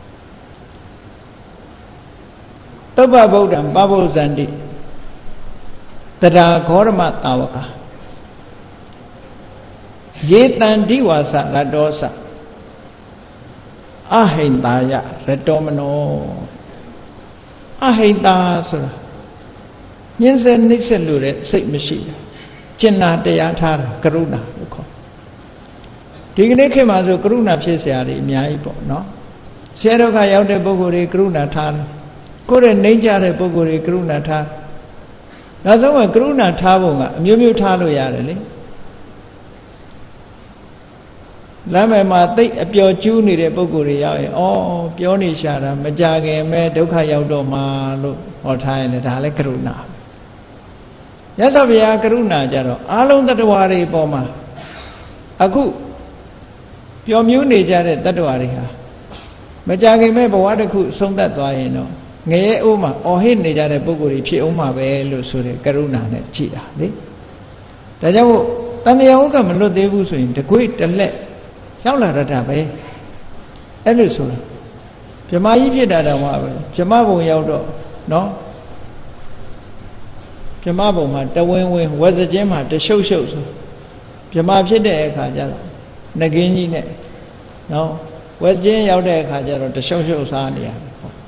သုဘဗုဒ္ဓံပဗုဇန္တိတရာဂေါရမတာဝကယေတံဒီဝါစရတောစအဟိန္တာယရတောမနောအဟိန္တာဆိုတာညှင်းဆဲနှိမ့်ဆက်လို့တဲ့စိတ်မရှိဘူးကျင်နာတရားထားတာကရုဏာလို့ခေါ်ဒီကနေ့ခေတ်မှာဆိုကရုဏာဖြစ်เสียရတယ်အများကြီးပေါ့နော်ဆရာဒုက္ခရောက်တဲ့ပုဂ္ဂိုလ်တွေကရုဏာထားတယ်ကိုယ်ရဲ့နှိမ့်ကြတဲ့ပုဂ္ဂိုလ်တွေကရုဏာထားနောက်ဆုံးကကရုဏာထားပုံကအမျိုးမျိုးထားလို့ရတယ်လေလမ်းမယ်မှာတိတ်အပျော်ကျူးနေတဲ့ပုဂ္ဂိုလ်တွေရောက်ရင်ဩပြောနေရှာတာမကြခင်မဲ့ဒုက္ခရောက်တော့မှာလို့ဟောထားရင်လည်းဒါလည်းကရုဏာမြတ်စွာဘုရားကရုဏာကြတော့အာလုံးတ attva တွေပေါ်မှာအခုပျော်မြူးနေကြတဲ့တ attva တွေဟာမကြခင်မဲ့ဘဝတစ်ခုဆုံးသက်သွားရင်တော့ငရဲအိုးမှာအော်ဟစ်နေကြတဲ့ပုဂ္ဂိုလ်တွေဖြစ်အောင်မှာပဲလို့ဆိုတဲ့ကရုဏာနဲ့ကြည်တာလေဒါကြောင့်မို့တန်တရားဥက္ကမလွတ်သေးဘူးဆိုရင်တကွေ့တလက်ရောက်လာတတ်တာပဲအဲ့လိုဆိုတာဗြဟ္မာကြီးဖြစ်တာတောင်မှပဲဗြဟ္မဘုံရောက်တော့နော်ဗြဟ္မဘုံမှာတဝင်းဝင်းဝက်စကျင်းမှာတရှုပ်ရှုပ်ဆိုဗြဟ္မာဖြစ်တဲ့အခါကျတော့ငကင်းကြီးနဲ့နော်ဝက်စကျင်းရောက်တဲ့အခါကျတော့တရှုပ်ရှုပ်စားနေရတယ်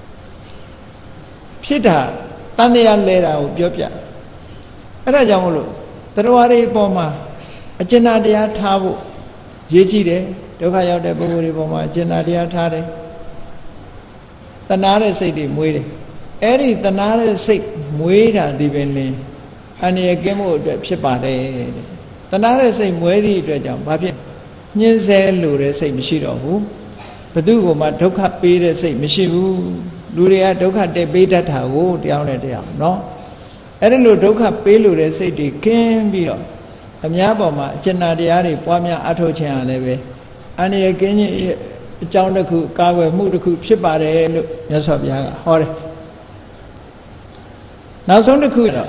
ဖြစ်တာတန်တရားလဲတာကိုပြောပြအဲ့ဒါကြောင့်မလို့တရားတွေအပေါ်မှာအကျဉ်းတရားထားဖို့ရေးကြည့်တယ်ဒုက္ခရောက်တဲ့ပုဂ္ဂိုလ်တွေပေါ်မှာအကျဉ်းတရားထားတယ်တဏှာတဲ့စိတ်တွေမွေးတယ်အဲ့ဒီတဏှာတဲ့စိတ်မွေးတာဒီပင်လင်းအန္တရာယ်ကင်းဖို့အတွက်ဖြစ်ပါတယ်တဲ့တဏှာတဲ့စိတ်မွေးသည့်အတွက်ကြောင့်ဘာဖြစ်ညှင်းဆဲလို့တဲ့စိတ်မရှိတော့ဘူးဘသူ့ကိုမှဒုက္ခပေးတဲ့စိတ်မရှိဘူးလူတွေကဒုက္ခတက်ပေးတတ်တာကိုတရားနဲ့တရားနော်အဲ့ဒီလိုဒုက္ခပေးလို့တဲ့စိတ်တွေကင်းပြီးတော့အများပေါ်မှာအကျဉ်းတရားတွေပွားများအထောက်ခြင်းအားလည်းပဲအန္တရာယ်ကင်းခြင်းအကြောင်းတစ်ခုကာကွယ်မှုတစ်ခုဖြစ်ပါတယ်လို့မြတ်စွာဘုရားကဟောတယ်နောက်ဆုံးတစ်ခုတော့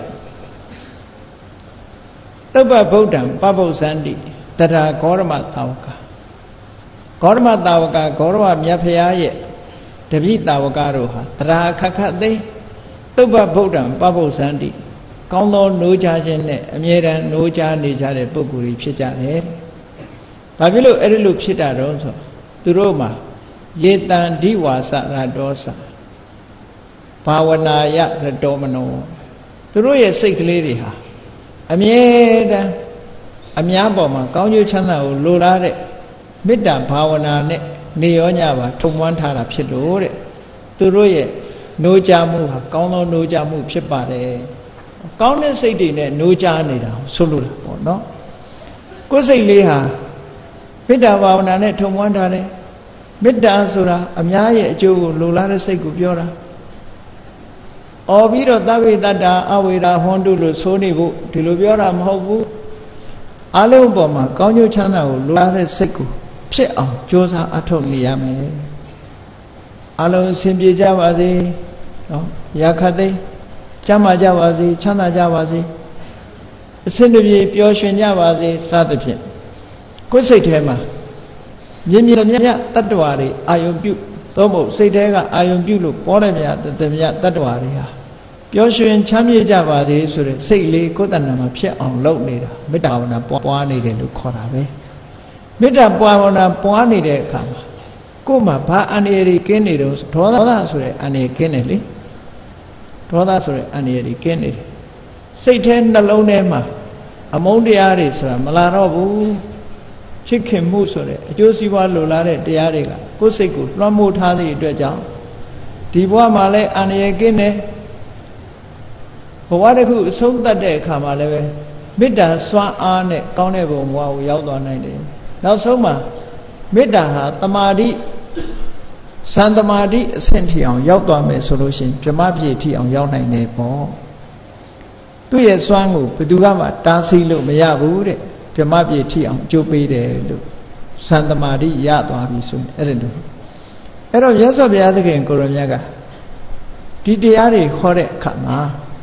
သုဘဗုဒ္ဓံပဗုဇ္ဇန္တိတရာဂေါရမသာဝကဂေါရမသာဝကဂေါရမမြတ်ဖရာရဲ့တပိသာဝကတို့ဟာတရာခခသိသုဘဗုဒ္ဓံပဗုဇ္ဇန္တိကောင်းသောနိုးကြခြင်းနဲ့အမြဲတမ်းနိုးကြနေကြတဲ့ပုဂ္ဂိုလ်ကြီးဖြစ်ကြတယ်။ဘာဖြစ်လို့အဲ့ဒီလိုဖြစ်တာတော့ဆိုသူတို့မှာယေတံဓိဝါစရတောစဘာဝနာယရတောမနောသူတို့ရဲ့စိတ်ကလေးတွေဟာအမြဲတမ်းအများပေါ်မှာကောင်းကျိုးချမ်းသာကိုလိုလားတဲ့မေတ္တာဘာဝနာနဲ့နေရောညပါထုံမွမ်းထားတာဖြစ်လို့တဲ့သူတို့ရဲ့နိုးကြမှုဟာကောင်းသောနိုးကြမှုဖြစ်ပါတယ်ကောင်းတဲ့စိတ်တွေနဲ့နိုးကြနေတာဆိုလို့ပေါ့နော်ကိုယ်စိတ်လေးဟာမေတ္တာဘာဝနာနဲ့ထုံမွမ်းထားတယ်မေတ္တာဆိုတာအများရဲ့အကျိုးကိုလိုလားတဲ့စိတ်ကိုပြောတာအော်ပြီးတော့သဗ္ဗေတ္တာအဝေရာဟွန်တုလို့ဆိုနေဖို့ဒီလိုပြောတာမဟုတ်ဘူးအလုံးပေါ်မှာကောင်းကျိုးချမ်းသာကိုလိုလားတဲ့စိတ်ကိုဖြစ်အောင်ကြိုးစားအထောက်နေရမယ်အလုံးအစဉ်ပြေကြပါစေနော်ရာခသိကျမ်းမာကြပါစေချမ်းသာကြပါစေအစဉ်တပြေပျော်ရွှင်ကြပါစေစသဖြင့်ကိုယ်စိတ်ထဲမှာမြင်မြင်မြတ်တတ္တဝါတွေအာယုံပြုသို့မဟုတ်စိတ်ထဲကအာယုံပြုလို့ပေါ်တယ်မြတ်တမြတ်တတ္တဝါတွေဟာပျော်ရွှင်ချမ်းမြေ့ကြပါစေဆိုတဲ့စိတ်လေးကိုယ်တဏ္ဍာမှာဖြစ်အောင်လုပ်နေတာမေတ္တာဘာဝနာပွားနေတယ်လို့ခေါ်တာပဲမေတ္တာပွားဘာဝနာပွားနေတဲ့အခါမှာကိုယ်မှာဘာအန္တရာယ်တွေကင်းနေတော့ဒေါသဆိုတဲ့အန္တရာယ်ကင်းတယ်လေဒေါသဆိုတဲ့အန္တရာယ်တွေကင်းနေတယ်စိတ်ထဲနှလုံးထဲမှာအမုန်းတရားတွေဆိုတာမလာတော့ဘူးချစ်ခင်မှုဆိုတဲ့အကျိုးစီးပွားလိုလားတဲ့တရားတွေကကိုယ်စိတ်ကိုလွှမ်းမိုးထားသည့်အတွက်ကြောင့်ဒီဘဝမှာလည်းအန္တရာယ်ကင်းတယ်ဘဝတစ်ခုအဆုံးသတ်တဲ့အခါမှာလည်းပဲမေတ္တာစွမ်းအားနဲ့ကောင်းတဲ့ဘုံဘဝကိုရောက်သွားနိုင်တယ်နောက်ဆုံးမှာမေတ္တာဟာတမာတိစံတမာတိအဆင့်ထိအောင်ရောက်သွားမယ်ဆိုလို့ရှိရင်ဗြဟ္မပြေထိအောင်ရောက်နိုင်တယ်ပေါ့သူ့ရဲ့စွမ်းကိုဘယ်သူကမှတားဆီးလို့မရဘူးတဲ့ဗြဟ္မပြေထိအောင်ကြိုးပေးတယ်လို့စံတမာတိရသွားပြီဆိုရင်အဲ့ဒါလို့အဲ့တော့ရသော်ဘုရားသခင်ကိုရမြတ်ကဒီတရားတွေခေါ်တဲ့အခါမှာ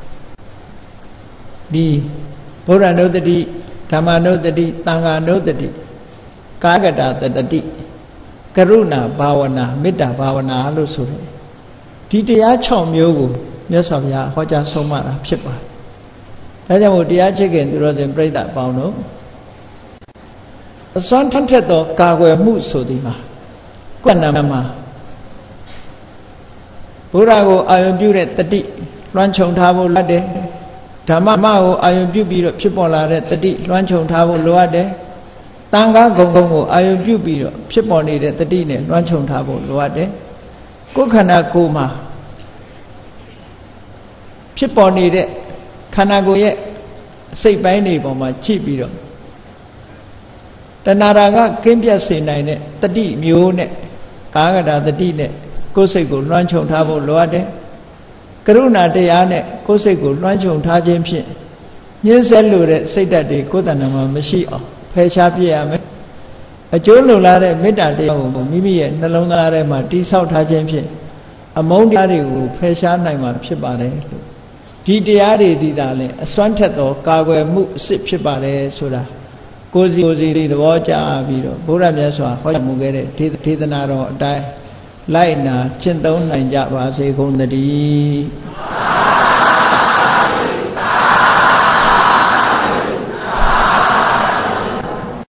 ဒီဗုဒ္ဓနုတ္တိဓမ္မနုတ္တိသံဃာနုတ္တိကာကတတတိကရုဏာဘာဝနာမေတ္တာဘာဝနာလို့ဆိုတယ်ဒီတရား၆မျိုးကိုမြတ်စွာဘုရားဟောကြားဆုံးမတာဖြစ်ပါတယ်ဒါကြောင့်မို့တရားချစ်ခင်သူတော်စင်ပြိဿအပေါင်းတို့အစွမ်းထက်ထက်သောကာကွယ်မှုဆိုသည်မှာကွဏ္ဏမှာဘုရားကိုအာရုံပြုတဲ့တတိလွှမ်းခြုံထားဖို့လိုတယ်ဓမ္မမကိုအာရုံပြုပြီးတော့ဖြစ်ပေါ်လာတဲ့တတိလွှမ်းခြုံထားဖို့လိုအပ်တယ်တန်ခါဂုံဂုံကိုအာယုပြုပြီးတော့ဖြစ်ပေါ်နေတဲ့တတိနဲ့လွှမ်းခြုံထားဖို့လိုအပ်တယ်ကိုယ်ခန္ဓာကိုယ်မှာဖြစ်ပေါ်နေတဲ့ခန္ဓာကိုယ်ရဲ့စိတ်ပိုင်းတွေပေါ်မှာကြည့်ပြီးတော့တဏှာရာကကင်းပြတ်စေနိုင်တဲ့တတိမျိုးနဲ့ကာကတာတတိနဲ့ကိုယ်စိတ်ကိုလွှမ်းခြုံထားဖို့လိုအပ်တယ်ကရုဏာတရားနဲ့ကိုယ်စိတ်ကိုလွှမ်းခြုံထားခြင်းဖြင့်ညှင်းဆဲလိုတဲ့စိတ်ဓာတ်တွေကိုယ်တဏ္ဍာမှာမရှိအောင်ဖယ်ရှားပြရမယ်အကျိုးလိုလားတဲ့မေတ္တာတရားကိုမိမိရဲ့နှလုံးသားထဲမှာတိဆောက်ထားခြင်းဖြင့်အမုန်းတရားတွေကိုဖယ်ရှားနိုင်မှာဖြစ်ပါတယ်လို့ဒီတရားတွေဒီသာလဲအစွမ်းထက်သောကာကွယ်မှုအစစ်ဖြစ်ပါတယ်ဆိုတာကိုယ်စီကိုယ်စီဒီသဘောကျပြီးတော့ဘုရားမြတ်စွာဟောကြားမူခဲ့တဲ့ဒေသနာတော်အတိုင်းလိုက်နာကျင့်သုံးနိုင်ကြပါစေကုန်သတည်း